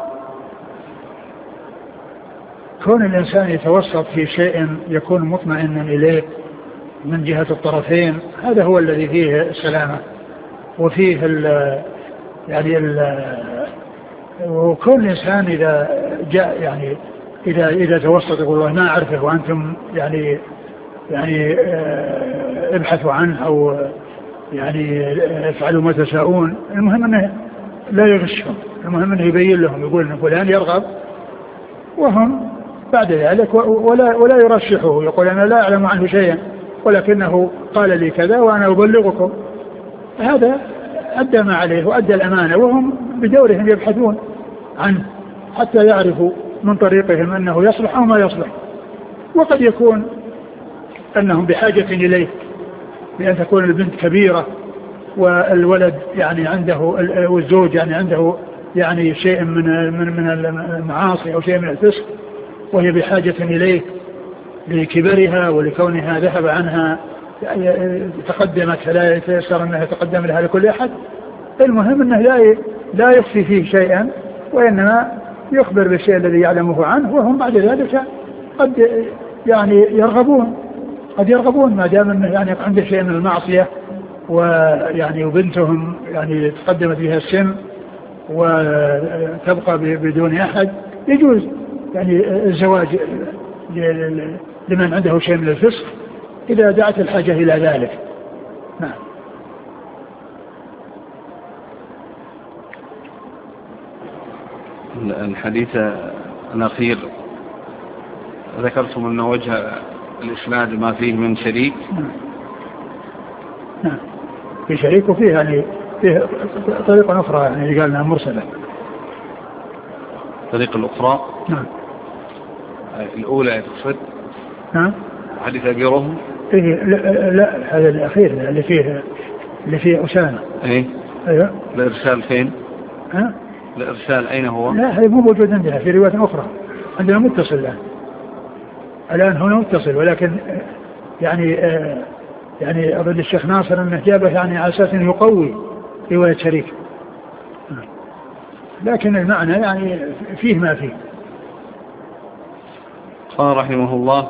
كون الإنسان يتوسط في شيء يكون مطمئنا إليه من جهة الطرفين هذا هو الذي فيه السلامة وفيه وكل إنسان إذا جاء يعني إذا توسط يقول والله ما أعرفه وأنتم يعني ابحثوا عنه أو يعني افعلوا ما تشاءون المهم أنه لا يغشهم المهم أنه يبين لهم يقول أن فلان يرغب وهم بعد ذلك ولا يرشحه يقول أنا لا أعلم عنه شيئا ولكنه قال لي كذا وأنا أبلغكم. هذا أدى ما عليه وأدى الأمانة وهم بدورهم يبحثون عنه حتى يعرفوا من طريقهم أنه يصلح أو ما يصلح. وقد يكون أنهم بحاجة إليه بأن تكون البنت كبيرة والولد يعني عنده والزوج يعني عنده يعني شيء من المعاصي أو شيء من الفسق وهي بحاجة إليه لكبرها ولكونها ذهب عنها تقدمت فلا يتيسر أنها تقدم لها لكل أحد. المهم أنه لا يخفي فيه شيئا وإنما يخبر بالشيء الذي يعلمه عنه وهم بعد ذلك قد يعني يرغبون ما دام أنه يعني عنده شيء من المعصية ويعني وبنتهم يعني تقدمت بها السن وتبقى بدون أحد يجوز يعني الزواج لمن عنده شيء من الفسق إذا دعت الحاجة إلى ذلك. نعم. الحديث الأخير ذكرتم أن وجه الإسناد ما فيه من شريك. نعم. في شريك وفيه يعني فيه طريقة أخرى يعني قال أنها مرسلة. الطريقة الأخرى نعم. الأولى تقصد؟ نعم. حديث أبي رهم؟ إيه لا هذا الأخير اللي فيه أسامة. إيه. أيوة. الإرسال فين؟ ها؟ الإرسال أين هو؟ لا هذا مو موجود عندنا، في رواية أخرى عندنا متصل الآن هنا متصل، ولكن يعني أرد الشيخ ناصر أنه جابه يعني على أساس أنه يقوي رواية شريك، لكن المعنى يعني فيه ما فيه. قال رحمه الله: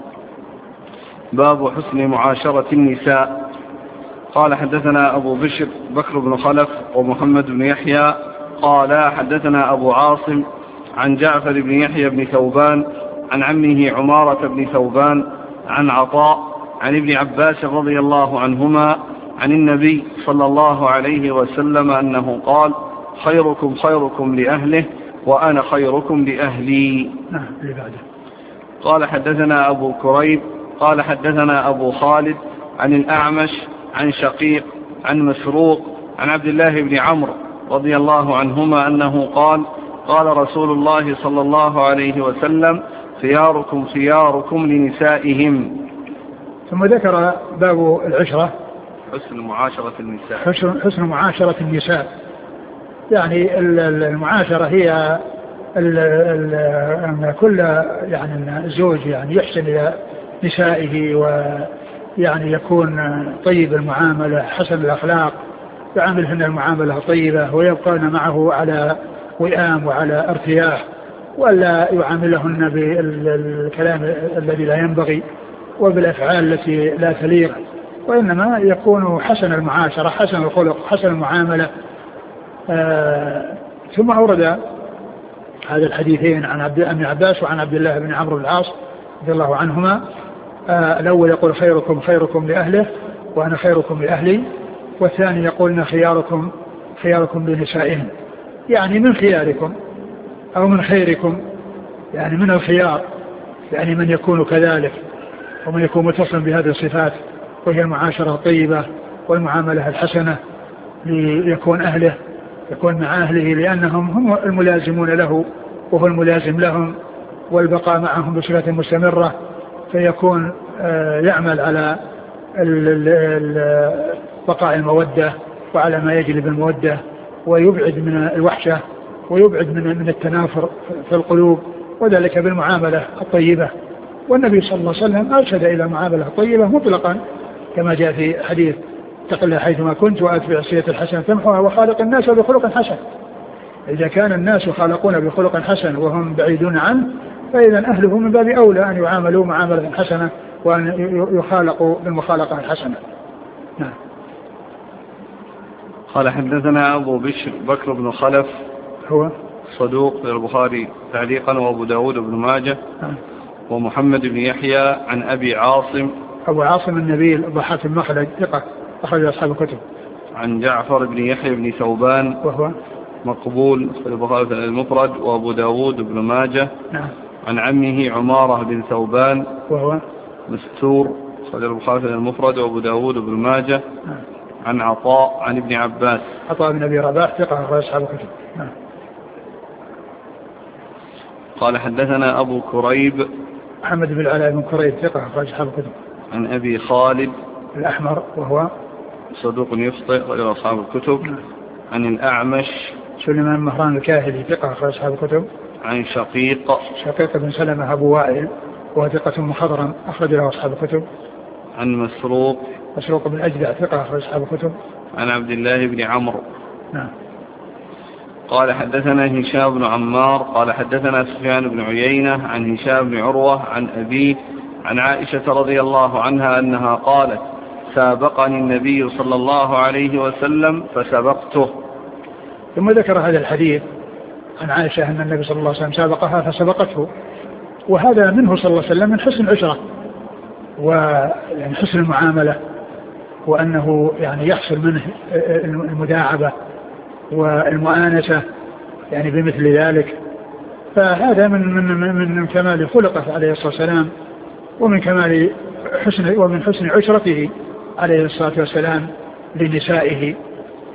باب حسن معاشرة النساء. قال حدثنا أبو بكر بن خلف ومحمد بن يحيى قال حدثنا أبو عاصم عن جعفر بن يحيى بن ثوبان عن عمه عمارة بن ثوبان عن عطاء عن ابن عباس رضي الله عنهما عن النبي صلى الله عليه وسلم أنه قال: خيركم خيركم لأهله وأنا خيركم لأهلي. قال حدثنا أبو كريب قال حدثنا أبو خالد عن الأعمش عن شقيق عن مسروق عن عبد الله بن عمرو رضي الله عنهما أنه قال: قال رسول الله صلى الله عليه وسلم: خياركم خياركم لنسائهم. ثم ذكر باب العشرة، حسن معاشرة النساء. حسن معاشرة النساء، يعني المعاشرة هي أن كل يعني الزوج يعني يحسن إلى نسائه، ويعني يكون طيب المعاملة حسن الأخلاق، يعاملهن المعاملة طيبة ويبقون معه على وئام وعلى ارتياح، ولا يعاملهن بالكلام الذي لا ينبغي وبالأفعال التي لا تليق، وإنما يكون حسن المعاشرة حسن الخلق حسن المعاملة. ثم أورد هذا الحديثين عن ابن عباس وعن عبد الله بن عمرو بن العاص رضي الله عنهما. الأول يقول: خيركم خيركم لأهله وأنا خيركم لأهلي، والثاني يقول: خياركم لنسائهم، يعني من خياركم أو من خيركم، يعني من الخيار، يعني من يكون كذلك ومن يكون متصلا بهذه الصفات، وهي المعاشرة الطيبة والمعاملة الحسنة، ليكون أهله يكون مع أهله، لأنهم هم الملازمون له وهو الملازم لهم، والبقاء معهم بصفة مستمرة، فيكون يعمل على بقاء المودة وعلى ما يجلب المودة، ويبعد من الوحشة ويبعد من التنافر في القلوب، وذلك بالمعاملة الطيبة. والنبي صلى الله عليه وسلم أرشد إلى المعاملة الطيبة مطلقا، كما جاء في حديث: اتق الله حيثما كنت وأتبع السيئة الحسنة تمحوها وخالق الناس بخلق حسن. إذا كان الناس خالقون بخلق حسن وهم بعيدون عنه، فإذا أهله من باب أولى أن يعاملوا معاملة حسنة وأن يخالقوا بالمخالقة الحسنة. نعم. قال حدثنا أبو بكر بن خلف هو صدوق للبخاري تعليقا وأبو داود بن ماجه. ومحمد بن يحيى عن أبي عاصم. أبو عاصم النبيل ضحاك المخلد ثقة أخرج أصحاب الكتب. عن جعفر بن يحيى بن ثوبان وهو مقبول في البخاري المفرد وأبو داود بن ماجه. نعم. عن عمه عمارة بن ثوبان وهو مستور في البخاري المفرد وأبو داود بن ماجه. نعم. عن عطاء عن ابن عباس. عطاء بن أبي رباح ثقة أخرج أصحاب الكتب. نعم. قال حدثنا أبو كريب محمد بن العلاء بن كريب ثقة أخرج أصحاب الكتب. عن أبي خالد الأحمر وهو صدوق يخطئ غير أصحاب الكتب. عن الأعمش سليمان مهران الكاهلي ثقة أخرج أصحاب الكتب. عن شقيق بن سلمة أبو وائل وهو ثقة مخضرم أخرج له أصحاب الكتب. عن مسروق بن أجدع ثقة أخرج أصحاب الكتب. عن عبد الله بن عمرو. نعم. قال حدثنا هشام بن عمار قال حدثنا سفيان بن عيينة عن هشام بن عروة عن أبيه عن عائشة رضي الله عنها أنها قالت: سابقني النبي صلى الله عليه وسلم فسبقته. ثم ذكر هذا الحديث عن عائشة أن النبي صلى الله عليه وسلم سابقها فسبقته، وهذا منه صلى الله عليه وسلم من حسن العشرة ويعني حسن المعاملة، وأنه يعني يحصل منه المداعبة والمؤانسة يعني بمثل ذلك. فهذا من كمال خلقه عليه الصلاة والسلام، ومن حسن عشرته عليه الصلاة والسلام لنسائه.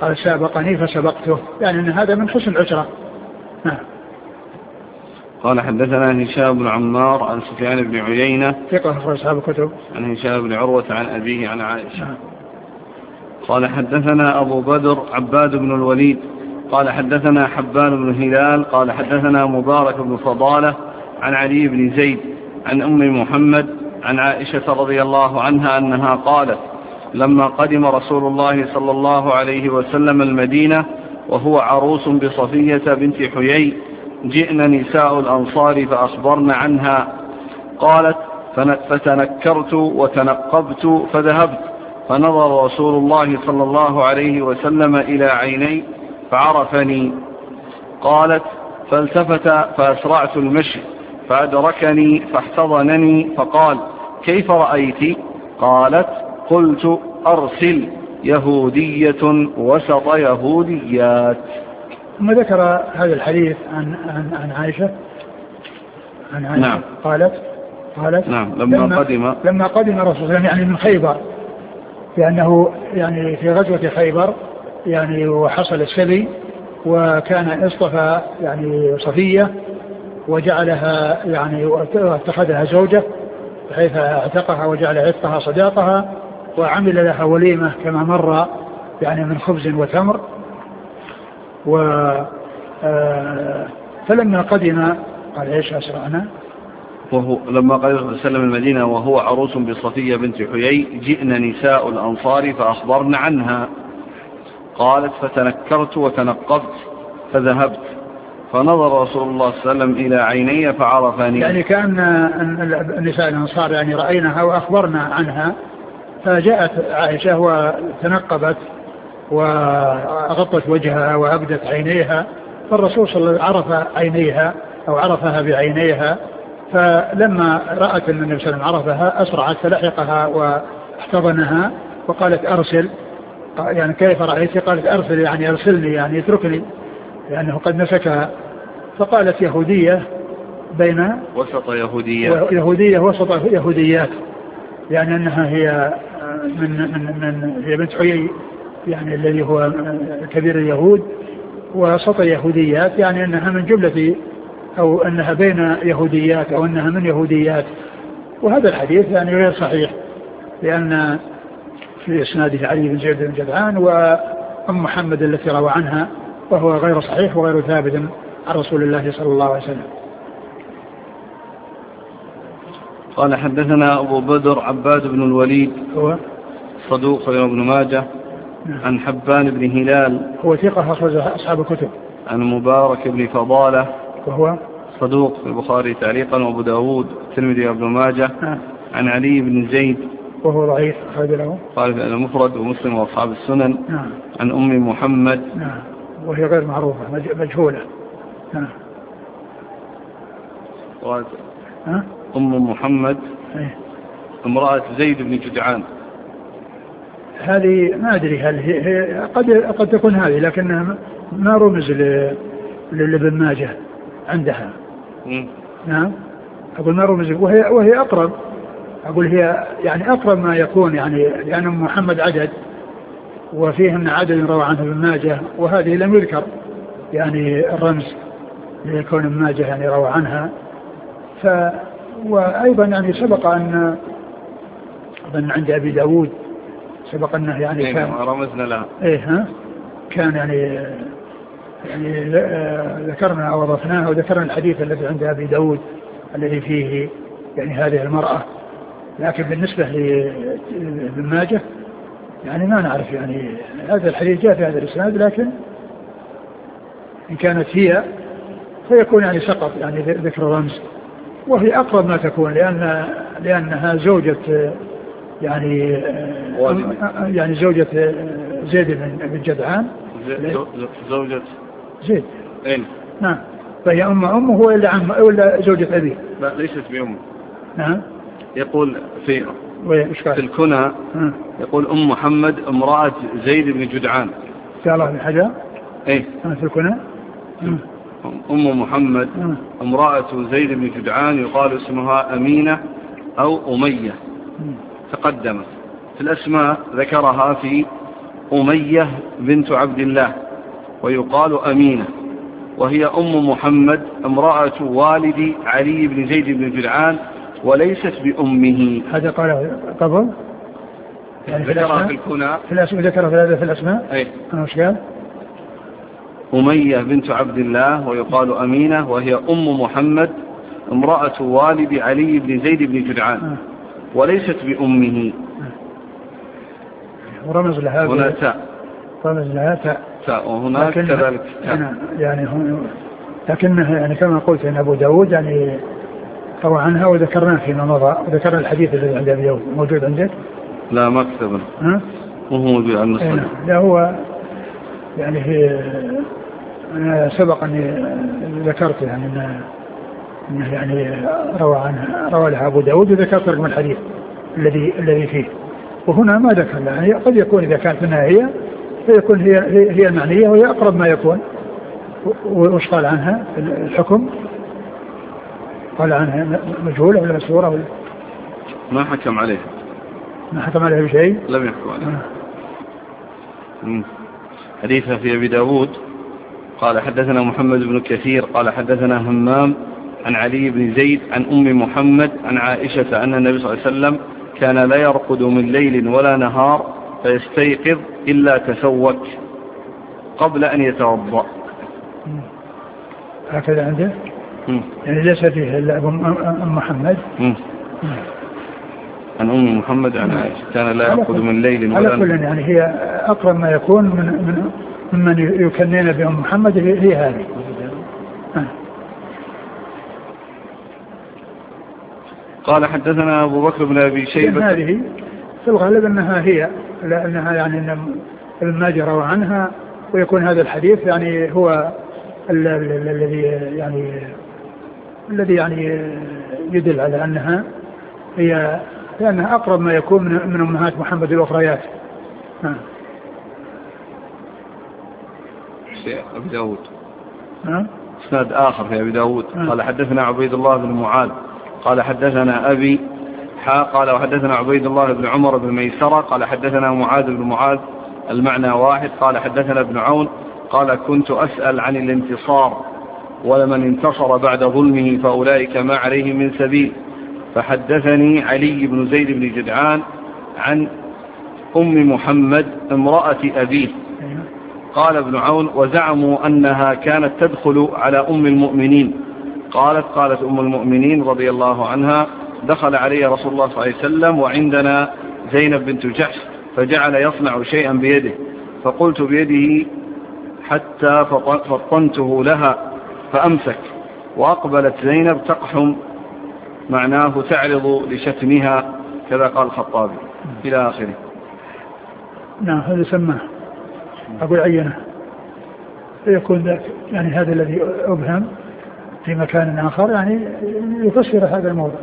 قال سابقني فسبقته، يعني أن هذا من حسن العشرة. نعم. قال حدثنا هشام بن عمار عن سفيان بن عيينة ثقة أخرج أصحاب الكتب. عن هشام بن عروة عن أبيه عن عائشة. قال حدثنا أبو بدر عباد بن الوليد قال حدثنا حبان بن هلال قال حدثنا مبارك بن فضالة عن علي بن زيد عن أم محمد عن عائشة رضي الله عنها أنها قالت لما قدم رسول الله صلى الله عليه وسلم المدينة وهو عروس بصفية بنت حيي جئن نساء الأنصار فأخبرن عنها. قالت فتنكرت وتنقبت فذهبت فنظر رسول الله صلى الله عليه وسلم إلى عيني فعرفني. قالت فالتفت فأسرعت المشي فأدركني فاحتضنني فقال كيف رأيت؟ قالت قلت أرسل يهودية وسط يهوديات. ثم ذكر هذا الحديث عن عائشة. نعم. قالت نعم. لما قدم رسول الله يعني من خيبر، لأنه يعني في غزوة خيبر يعني وحصل السبي، وكان اصطفى يعني صفية وجعلها يعني واتخذها زوجة بحيث اعتقها وجعل عتقها صداقها، وعمل لها وليمة كما مر يعني من خبز وتمر. فلما قدم قال ايش أسرعنا لما قدم سلم المدينة وهو عروس بصفية بنت حيي جئن نساء الأنصار فأخبرن عنها. قالت فتنكرت وتنقبت فذهبت فنظر رسول الله صلى الله عليه وسلم إلى عيني فعرفني. يعني كان النساء الأنصار يعني رأيناها وأخبرنا عنها، فجاءت عائشة وتنقبت وغطت وجهها وأبدت عينيها، فالرسول صلى الله عليه وسلم عرف عينيها أو عرفها بعينيها، فلما رأت أن النبي صلى الله عليه وسلم عرفها أسرعت فلحقها واحتضنها وقالت أرسل. يعني كيف رأيت؟ قالت أرسل يعني أرسلني يعني اتركني، لأنه قد مسكها. فقالت يهودية بين وسط يهودية وسط يهوديات، يعني أنها هي هي بنت حيي يعني الذي هو كبير اليهود، وسط يهوديات يعني أنها من جملة أو أنها بين يهوديات أو أنها من يهوديات. وهذا الحديث يعني غير صحيح، لأن في إسناده علي بن زيد بن جدعان وأم محمد التي روى عنها، وهو غير صحيح وغير ثابت عن رسول الله صلى الله عليه وسلم. قال حدثنا أبو بدر عباد بن الوليد هو صدوق ابن ماجه. عن حبان بن هلال هو ثقة أخرج أصحاب الكتب. عن مبارك بن فضالة وهو صدوق في البخاري تعليقا وأبو داود الترمذي وابن ماجه. عن علي بن زيد وهو ضعيف أخرج له قال في المفرد ومسلم وأصحاب السنن. عن أم محمد وهي غير معروفة مجهولة. أم محمد امرأة زيد بن جدعان. هذه ما أدري هل هي قد تكون هذه، لكنها ما رمز لابن ماجه عندها. نعم أقول ما رمز، وهي أقرب، أقول هي يعني أقرب ما يكون، يعني لأن محمد عدد وفيهم عدد روى عنه ابن ماجه، وهذه لم يذكر يعني الرمز ليكون ابن ماجه يعني روى عنها. وأيضا يعني سبق أن عند أبي داود سبق أنه يعني كان رمزنا لها كان يعني ذكرنا أو أضفناه وذكرنا الحديث الذي عند أبي داود الذي فيه يعني هذه المرأة، لكن بالنسبة لابن ماجه يعني ما نعرف، يعني هذا الحديث جاء في هذا الإسناد، لكن إن كانت هي فيكون يعني سقط يعني ذكر رمز، وهي أقرب ما تكون لأنها زوجة يعني زوجة زيد بن جدعان، زوجة زيد. نعم. فهي أمه ولا زوجة أبيه؟ لا ليست بأمه. نعم. يقول في الكنى يقول أم محمد امرأة زيد بن جدعان. قال الله بحاجة في الكنى أم محمد امرأة زيد بن جدعان يقال اسمها أمينة أو أمية. تقدمت في الأسماء ذكرها في أمية بنت عبد الله ويقال أمينة، وهي أم محمد امرأة والد علي بن زيد بن جدعان وليست بأمه. هذا قال قبل يعني ذكرها في الكنى في الأسماء، ذكرها في الأسماء. أي وش قال؟ أمية بنت عبد الله ويقال أمينة، وهي أم محمد امرأة والد علي بن زيد بن جدعان وليست بأمه. ورمز لها هنا تاء، رمز لها تاء وهناك كذلك تاء. يعني لكنه يعني كما قلت ان أبو داود يعني روى عنها وذكرناه فيما مضى، وذكرنا الحديث الذي عند أبي داود. موجود عندك؟ لا ما كتبنا. وهو موجود على النسخة. لا هو يعني أنا سبق أني ذكرت يعني أنه يعني روى لها أبو داود، وذكرت رقم الحديث الذي فيه. وهنا ما ذكر، يعني قد يكون إذا كانت منها هي فيكون هي المعنية، وهي أقرب ما يكون. وش قال عنها الحكم؟ قال عنها مجهولة ولا مسهورة ولا؟ ما حكم عليها. ما حكم عليها بشيء؟ لم يحكم عليها. حديثها في أبي داود قال حدثنا محمد بن كثير قال حدثنا همام عن علي بن زيد عن أم محمد عن عائشة أن النبي صلى الله عليه وسلم كان لا يرقد من ليل ولا نهار فيستيقظ إلا تسوك قبل أن يتوضأ. هكذا عنده؟ يعني ليس فيه إلا أم محمد. عن أم محمد عن عائشة كان لا يرقد من ليل ولا نهار. على كل يعني هي أقرب ما يكون ممن يكنين بأم محمد هي هذه. قال حدثنا أبو بكر بن أبي شيبة. هذه في الغالب أنها هي، لأنها يعني أن ابن ماجه روى عنها، ويكون هذا الحديث يعني هو الذي يعني يدل على أنها هي، لأنها أقرب ما يكون من أمهات محمد الأخريات. أبي داود اسناد آخر في أبي داود. قال حدثنا عبيد الله بن معاذ قال حدثنا أبي قال وحدثنا عبيد الله بن عمر بن ميسرة قال حدثنا معاذ بن معاذ المعنى واحد. قال حدثنا ابن عون قال كنت أسأل عن الانتصار ولمن انتصر بعد ظلمه فأولئك ما عليه من سبيل، فحدثني علي بن زيد بن جدعان عن أم محمد امرأة أبيه. قال ابن عون وزعموا أنها كانت تدخل على أم المؤمنين. قالت أم المؤمنين رضي الله عنها دخل علي رسول الله صلى الله عليه وسلم وعندنا زينب بنت جحش فجعل يصنع شيئا بيده، فقلت بيده حتى فطنته لها فأمسك، وأقبلت زينب تقحم معناه تعرض لشتمها، كذا قال الخطابي إلى آخره. نعم هذا سماه أقول عينه، فيكون ذاك يعني هذا الذي أبهم في مكان آخر يعني يفسر هذا الموضوع.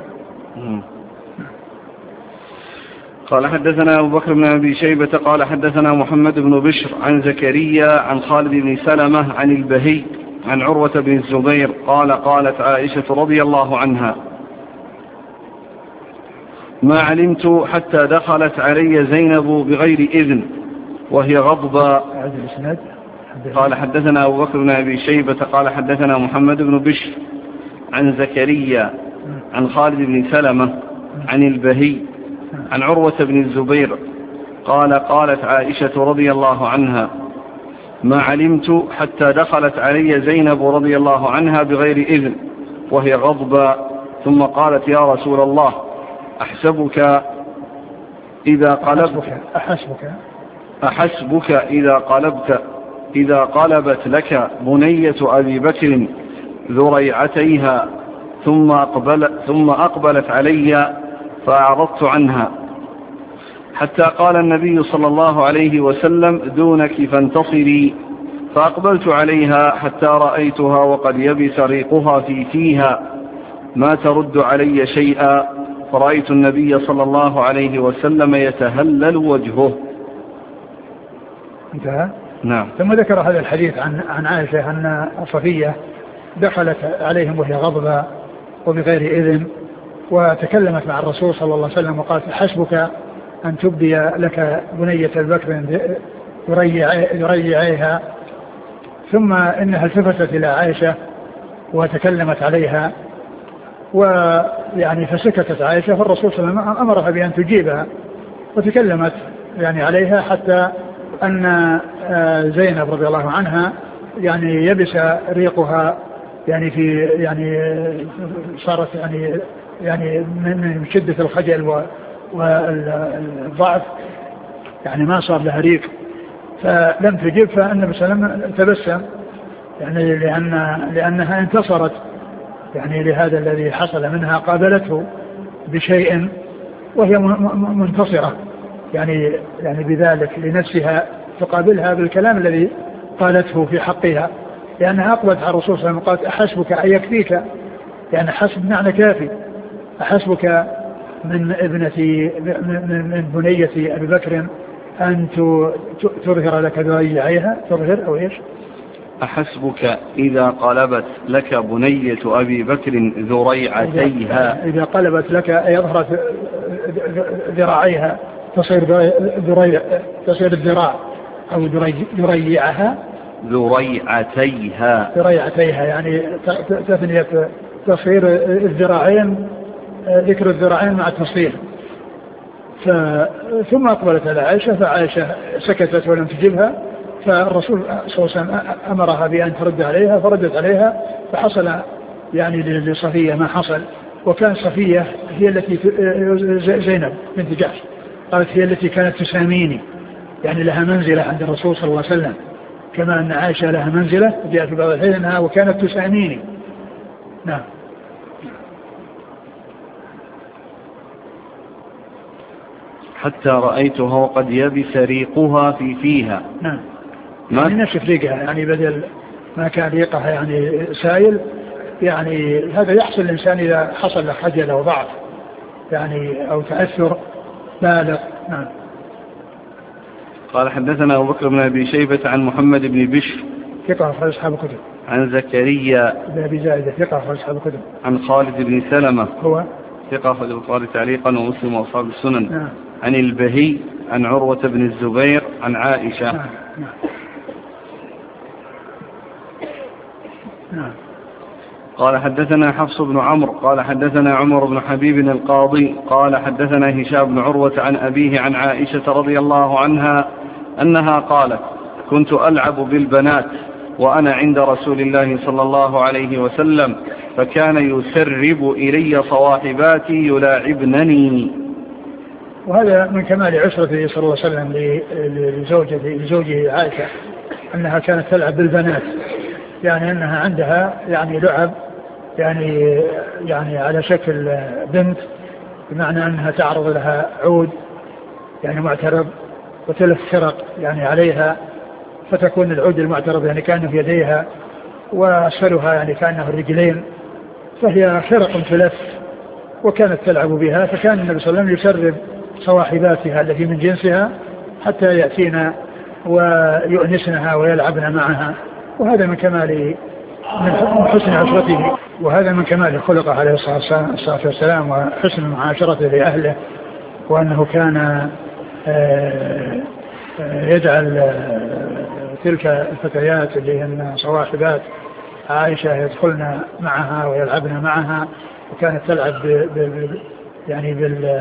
قال حدثنا أبو بكر بن أبي شيبة قال حدثنا محمد بن بشر عن زكريا عن خالد بن سلمة عن البهي عن عروة بن الزبير قال قالت عائشة رضي الله عنها ما علمت حتى دخلت علي زينب بغير إذن وهي غضبة. قال حدثنا أبو بكر بن أبي شيبة قال حدثنا محمد بن بشر عن زكريا عن خالد بن سلمة عن البهي عن عروة بن الزبير قال قالت عائشة رضي الله عنها ما علمت حتى دخلت علي زينب رضي الله عنها بغير إذن وهي غضبة، ثم قالت يا رسول الله أحسبك إذا قلبت لك بنية أبي بكر ذريعتيها ثم أقبلت علي فأعرضت عنها حتى قال النبي صلى الله عليه وسلم دونك فانتصري، فأقبلت عليها حتى رأيتها وقد يبس ريقها في فيها ما ترد علي شيئا، فرأيت النبي صلى الله عليه وسلم يتهلل وجهه. انتهى. نعم. ثم ذكر هذا الحديث عن عائشة أن صفية دخلت عليهم وهي غضبة وبغير إذن، وتكلمت مع الرسول صلى الله عليه وسلم وقالت حسبك أن تبدي لك بنية البكر يريعيها. ثم إنها التفتت إلى عائشة وتكلمت عليها، ويعني فسكتت عائشة، فالرسول صلى الله عليه وسلم أمرها بأن تجيبها، وتكلمت يعني عليها حتى أن زينب رضي الله عنها يعني يبس ريقها، يعني في يعني صارت يعني من شدة الخجل والضعف يعني ما صار لها ريق، فلم تجب. فالنبي صلى الله عليه وسلم تبسم يعني لأنها انتصرت يعني لهذا الذي حصل منها، قابلته بشيء وهي منتصرة يعني بذلك لنفسها، تقابلها بالكلام الذي قالته في حقها، لأنها أقبلت على الرسول صلى الله عليه وسلم قالت أحسبك أن يكفيك، يعني حسب معنى كافي، أحسبك من من بنية أبي بكر أن تظهر لك ذريعيها، تظهر أو إيش؟ أحسبك إذا قلبت لك بنية أبي بكر ذريعتيها، إذا قلبت لك يظهر ذراعيها، تصير الذراع أو ذريعها، ذريعتيها يعني تثنية تصير الذراعين، ذكر الذراعين مع التصير. ثم أقبلت على عائشة، فعائشة سكتت ولم تجبها، فالرسول صلى الله عليه وسلم أمرها بأن ترد عليها، فردت عليها، فحصل يعني لصفية ما حصل. وكان صفية هي التي زينب بنت جحش قالت هي التي كانت تساميني، يعني لها منزلة عند الرسول صلى الله عليه وسلم، كما أن عائشة لها منزلة جاء في بعض الحين أنها وكانت تساميني. نعم. حتى رأيتها وقد يبس ريقها فيها. نعم. يعني نشف ريقها، يعني بدل ما كان ريقها يعني سائل، يعني هذا يحصل الإنسان إذا حصل له خجل أو ضعف يعني أو تأثر بالغ. نعم. قال حدثنا أبو بكر بن أبي شيبة عن محمد بن بشر ثقة أخرج أصحاب الكتب. عن زكريا بن أبي زائدة ثقة أخرج أصحاب الكتب. عن خالد بن سلمة هو ثقة أخرج البخاري تعليقا ومسلم وأصحاب السنن. نعم. عن البهي عن عروة بن الزبير عن عائشة. نعم. نعم. نعم. قال حدثنا حفص بن عمرو قال حدثنا عمر بن حبيب القاضي قال حدثنا هشام بن عروة عن أبيه عن عائشة رضي الله عنها أنها قالت كنت ألعب بالبنات وأنا عند رسول الله صلى الله عليه وسلم فكان يسرب إلي صواحباتي يلاعبنني. وهذا من كمال عشرته صلى الله عليه وسلم لزوجه عائشة، أنها كانت تلعب بالبنات، يعني أنها عندها يعني لعب يعني على شكل بنت، بمعنى أنها تعرض لها عود يعني معترض وتلف خرق يعني عليها، فتكون العود المعترض يعني كأنه في يديها وأسفلها يعني كأنه الرجلين، فهي خرق تلف وكانت تلعب بها. فكان النبي صلى الله عليه وسلم يسرب صواحباتها التي من جنسها حتى يأتينا ويؤنسنها ويلعبن معها، وهذا من كمال من حسن عشرته، وهذا من كمال خلقه عليه الصلاة والسلام وحسن معاشرته لأهله، وأنه كان يجعل تلك الفتيات اللي هن صواحبات عائشة يدخلن معها ويلعبن معها، وكانت تلعب يعني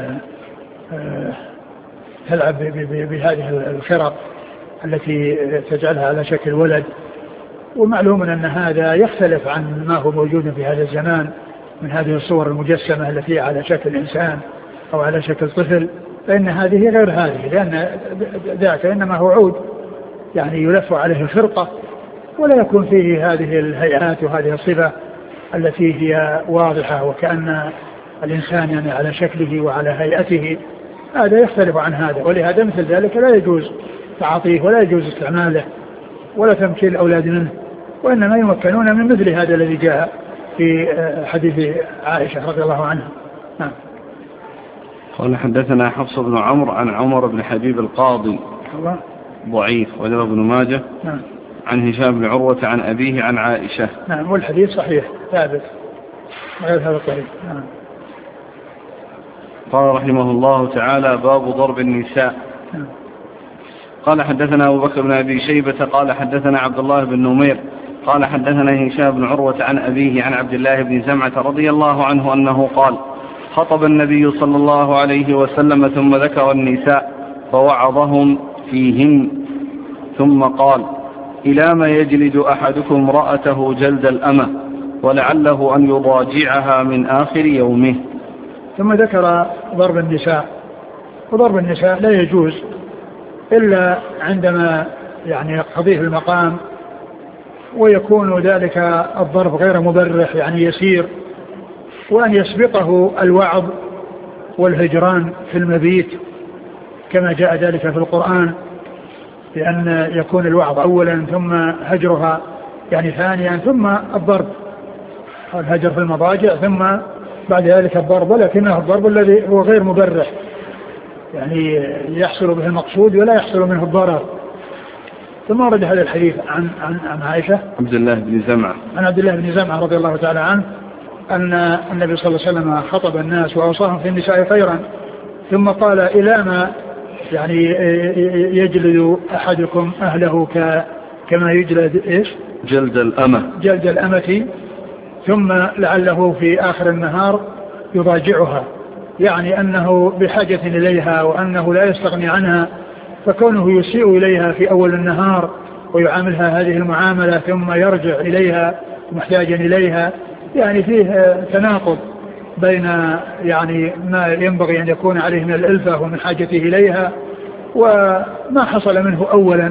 تلعب بهذه الخرق التي تجعلها على شكل ولد. ومعلوم أن هذا يختلف عن ما هو موجود في هذا الزمان من هذه الصور المجسمة التي على شكل إنسان أو على شكل طفل، فإن هذه غير هذه، لأن ذاك إنما هو عود يعني يلف عليه الخرقة ولا يكون فيه هذه الهيئات وهذه الصفة التي هي واضحة وكأن الإنسان يعني على شكله وعلى هيئته. هذا يختلف عن هذا، ولهذا مثل ذلك لا يجوز تعاطيه ولا يجوز استعماله ولا تمكين الأولاد منه، وإنما يمكنون من مثل هذا الذي جاء في حديث عائشة رضي الله عنها. نعم. قال حدثنا حفص بن عمرو عن عمر بن حبيب القاضي ضعيف وله ابن ماجه. نعم. عن هشام بن عروة عن أبيه عن عائشة. نعم. والحديث صحيح ثابت غير هذا الطريق. نعم. قال رحمه الله تعالى باب ضرب النساء. نعم. قال حدثنا أبو بكر بن أبي شيبة قال حدثنا عبد الله بن نمير قال حدثنا هشام بن عروة عن أبيه عن عبد الله بن زمعة رضي الله عنه أنه قال خطب النبي صلى الله عليه وسلم ثم ذكر النساء فوعظهم فيهن ثم قال إلى ما يجلد أحدكم امرأته جلد الأمة ولعله أن يضاجعها من آخر يومه. ثم ذكر ضرب النساء، وضرب النساء لا يجوز إلا عندما يعني يقتضيه المقام ويكون ذلك الضرب غير مبرح يعني يسير، وأن يسبقه الوعظ والهجران في المبيت كما جاء ذلك في القرآن، لأن يكون الوعظ أولا ثم هجرها يعني ثانيا ثم الضرب، الهجر في المضاجع ثم بعد ذلك الضرب، ولكنه الضرب الذي هو غير مبرح يعني يحصل به المقصود ولا يحصل منه الضرر. ثم ورد هذا الحديث عن عائشة عبد الله بن زمعة عن عبد الله بن زمعة رضي الله تعالى عنه أن النبي صلى الله عليه وسلم خطب الناس وأوصاهم في النساء خيرا، ثم قال إلى ما يعني يجلد أحدكم أهله كما يجلد إيش جلد الأمة، ثم لعله في آخر النهار يضاجعها، يعني أنه بحاجة إليها وأنه لا يستغني عنها، فكونه يسيء إليها في أول النهار ويعاملها هذه المعاملة ثم يرجع إليها محتاجا إليها، يعني فيه تناقض بين يعني ما ينبغي أن يكون عليه من الألفة ومن حاجته إليها وما حصل منه أولا،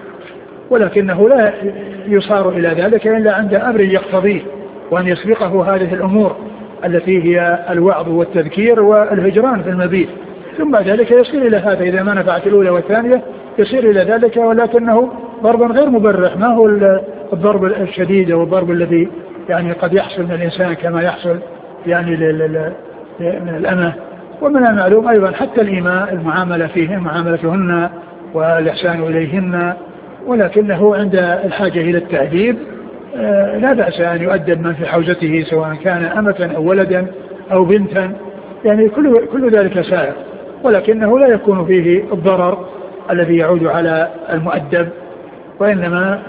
ولكنه لا يصار إلى ذلك إلا عند أمر يقتضيه، وأن يسبقه هذه الأمور التي هي الوعظ والتذكير والهجران في المبيت، ثم بعد ذلك يصير إلى هذا إذا ما نفعت الأولى والثانية يصير إلى ذلك، ولكنه ضربا غير مبرح، ما هو الضرب الشديد والضرب الذي يعني قد يحصل من الإنسان كما يحصل يعني من الأمة. ومن المعلوم أيضا حتى الإماء المعاملة فيهن معاملتهن والإحسان إليهن، ولكنه عند الحاجة إلى التأديب لا بأس أن يؤدب من في حوزته سواء كان أمة أو ولدا أو بنتا، يعني كل ذلك سائر، ولكنه لا يكون فيه الضرر الذي يعود على المؤدب، وإنما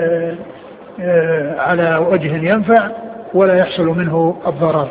على وجه ينفع ولا يحصل منه الضرر.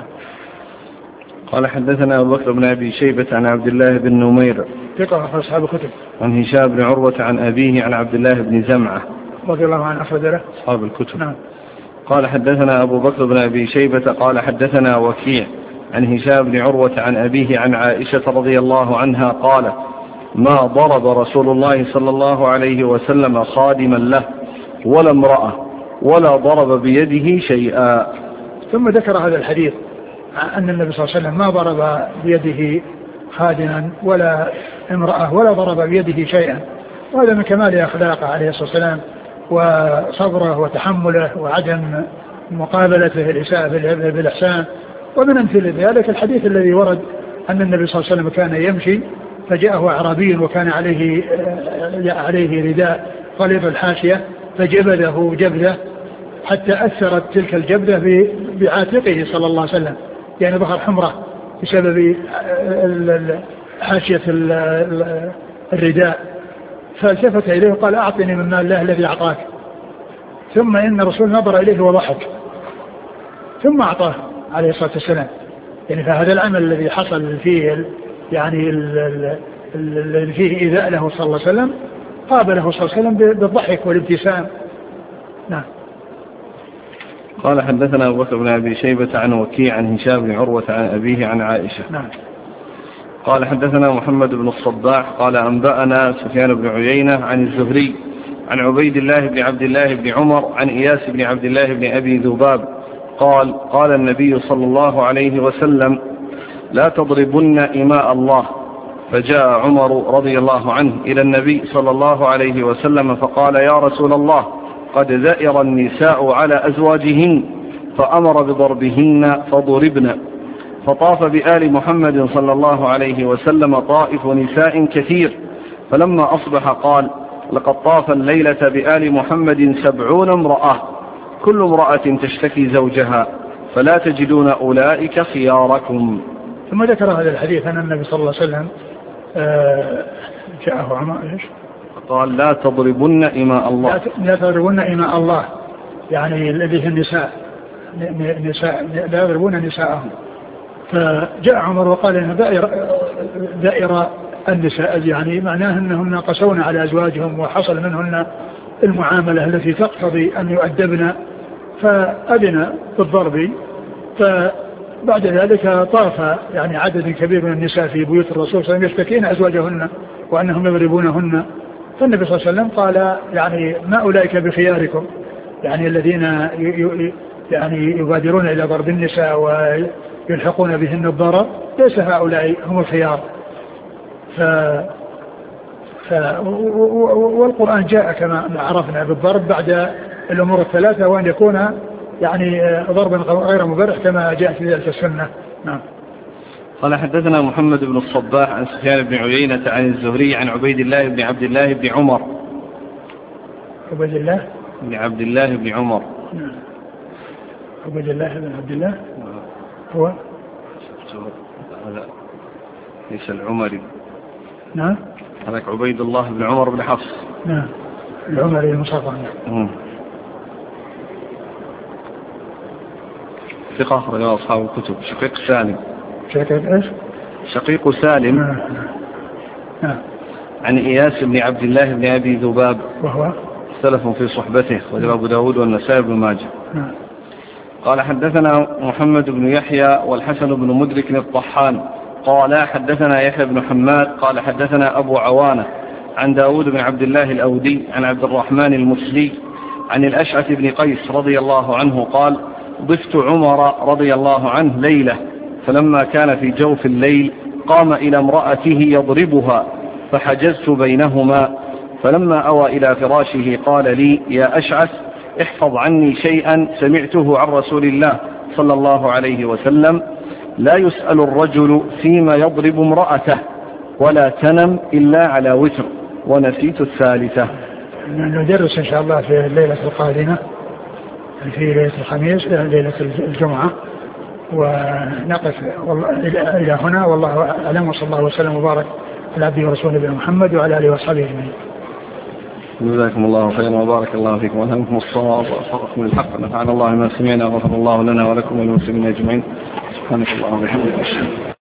قال حدثنا أبو بكر بن أبي شيبة عن عبد الله بن نمير ثقة في أصحاب الكتب، عن هشام بن عروة عن أبيه عن عبد الله بن زمعة رضي الله عنه أخرجه أصحاب الكتب. نعم. قال حدثنا أبو بكر بن أبي شيبة قال حدثنا وكيع عن هشام بن عروة عن أبيه عن عائشة رضي الله عنها قالت ما ضرب رسول الله صلى الله عليه وسلم خادما له ولا امرأة ولا ضرب بيده شيئا. ثم ذكر هذا الحديث أن النبي صلى الله عليه وسلم ما ضرب بيده خادما ولا امرأة ولا ضرب بيده شيئا، وهذا من كمال أخلاقه عليه الصلاة والسلام وصبره وتحمله وعدم مقابلته الإساءة بالإحسان. ومن أمثلة ذلك الحديث الذي ورد أن النبي صلى الله عليه وسلم كان يمشي فجاءه أعرابي وكان عليه رداء غليظ الحاشية فجبذه جبذة حتى أثرت تلك الجبذة بعاتقه صلى الله عليه وسلم، يعني ظهر حمرة بسبب حاشية الرداء، فالتفت إليه وقال أعطني من مال الله الذي أعطاك، ثم إن الرسول نظر إليه وضحك ثم أعطاه عليه الصلاة والسلام. يعني فهذا العمل الذي حصل فيه يعني الذي فيه إيذاء له صلى الله عليه وسلم قابله صلى الله عليه وسلم بالضحك والابتسام. نعم. قال حدثنا أبو بكر بن أبي شيبة عن وكيع عن هشام بن عروة عن أبيه عن عائشة. نعم. قال حدثنا محمد بن الصباح قال أنبأنا سفيان بن عيينة عن الزهري عن عبيد الله بن عبد الله بن عمر عن إياس بن عبد الله بن أبي ذباب قال النبي صلى الله عليه وسلم لا تضربن إماء الله. فجاء عمر رضي الله عنه إلى النبي صلى الله عليه وسلم فقال يا رسول الله قد ذئر النساء على أزواجهن فأمر بضربهن فضربن. فطاف بآل محمد صلى الله عليه وسلم طائف نساء كثير، فلما أصبح قال لقد طاف الليلة بآل محمد 70 امرأة كل امرأة تشتكي زوجها فلا تجدون أولئك خياركم. ثم ذكر هذا الحديث أن النبي صلى الله عليه وسلم جاءه عمر قال لا تضربن إماء الله. لا تضربن إماء الله، يعني الذي في النساء لا يضربون نساءهم. فجاء عمر وقال إن دائرة النساء يعني معناه أنهن قسون على أزواجهم وحصل منهن المعاملة التي تقتضي أن يؤدبن، فأذن بالضرب. فبعد ذلك طاف يعني عدد كبير من النساء في بيوت الرسول صلى الله عليه وسلم يشتكين أزواجهن وأنهم يضربونهن. فالنبي صلى الله عليه وسلم قال يعني ما أولئك بخياركم، يعني الذين يعني يبادرون إلى ضرب النساء ويلحقون بهن الضرر، ليس هؤلاء هم الخيار. والقرآن جاء كما عرفنا بالضرب بعد الأمور الثلاثة، وأن يكون يعني ضربا غير مبرح كما جاء في ذلك السنة. نعم. قال حدثنا محمد بن الصباح عن سفيان بن عيينة عن الزهري عن عبيد الله بن عبد الله بن عمر. عبيد الله بن عبد الله بن عمر. نعم. عبيد الله بن عبد الله هو ليس العمري. نعم. هذاك عبيد الله بن عمر بن حفص. نعم. العمري المصطفى. ثقة أخرج أصحاب الكتب. شقيق سالم. شقيق إيش؟ شقيق سالم. نعم. عن إياس بن عبد الله بن أبي ذباب وهو اختلفوا في صحبته وجاء أبو داود والنسائي بن ماجه. نعم. قال حدثنا محمد بن يحيى والحسن بن مدرك الطحان قال حدثنا يحيى بن حماد قال حدثنا أبو عوانة عن داود بن عبد الله الأودي عن عبد الرحمن المسلي عن الأشعث بن قيس رضي الله عنه قال ضفت عمر رضي الله عنه ليلة، فلما كان في جوف الليل قام إلى امرأته يضربها فحجزت بينهما، فلما أوى إلى فراشه قال لي يا أشعث احفظ عني شيئا سمعته عن رسول الله صلى الله عليه وسلم لا يسأل الرجل فيما يضرب امرأته ولا تنم إلا على وتر، ونسيت الثالثة. ندرس إن شاء الله في الليلة القادمة في ليلة الخميس ليلة الجمعة، ونقف إلى هنا والله أعلم، وصلى الله وسلم وبارك على عبده ورسوله نبينا محمد وعلى آله وصحبه أجمعين. جزاكم الله خيرا وبارك الله فيكم وألهمكم الصواب ووفقكم للحق، نفعنا الله ما سمعنا وغفر الله لنا ولكم وللمسلمين أجمعين. سبحانك اللهم وبحمدك.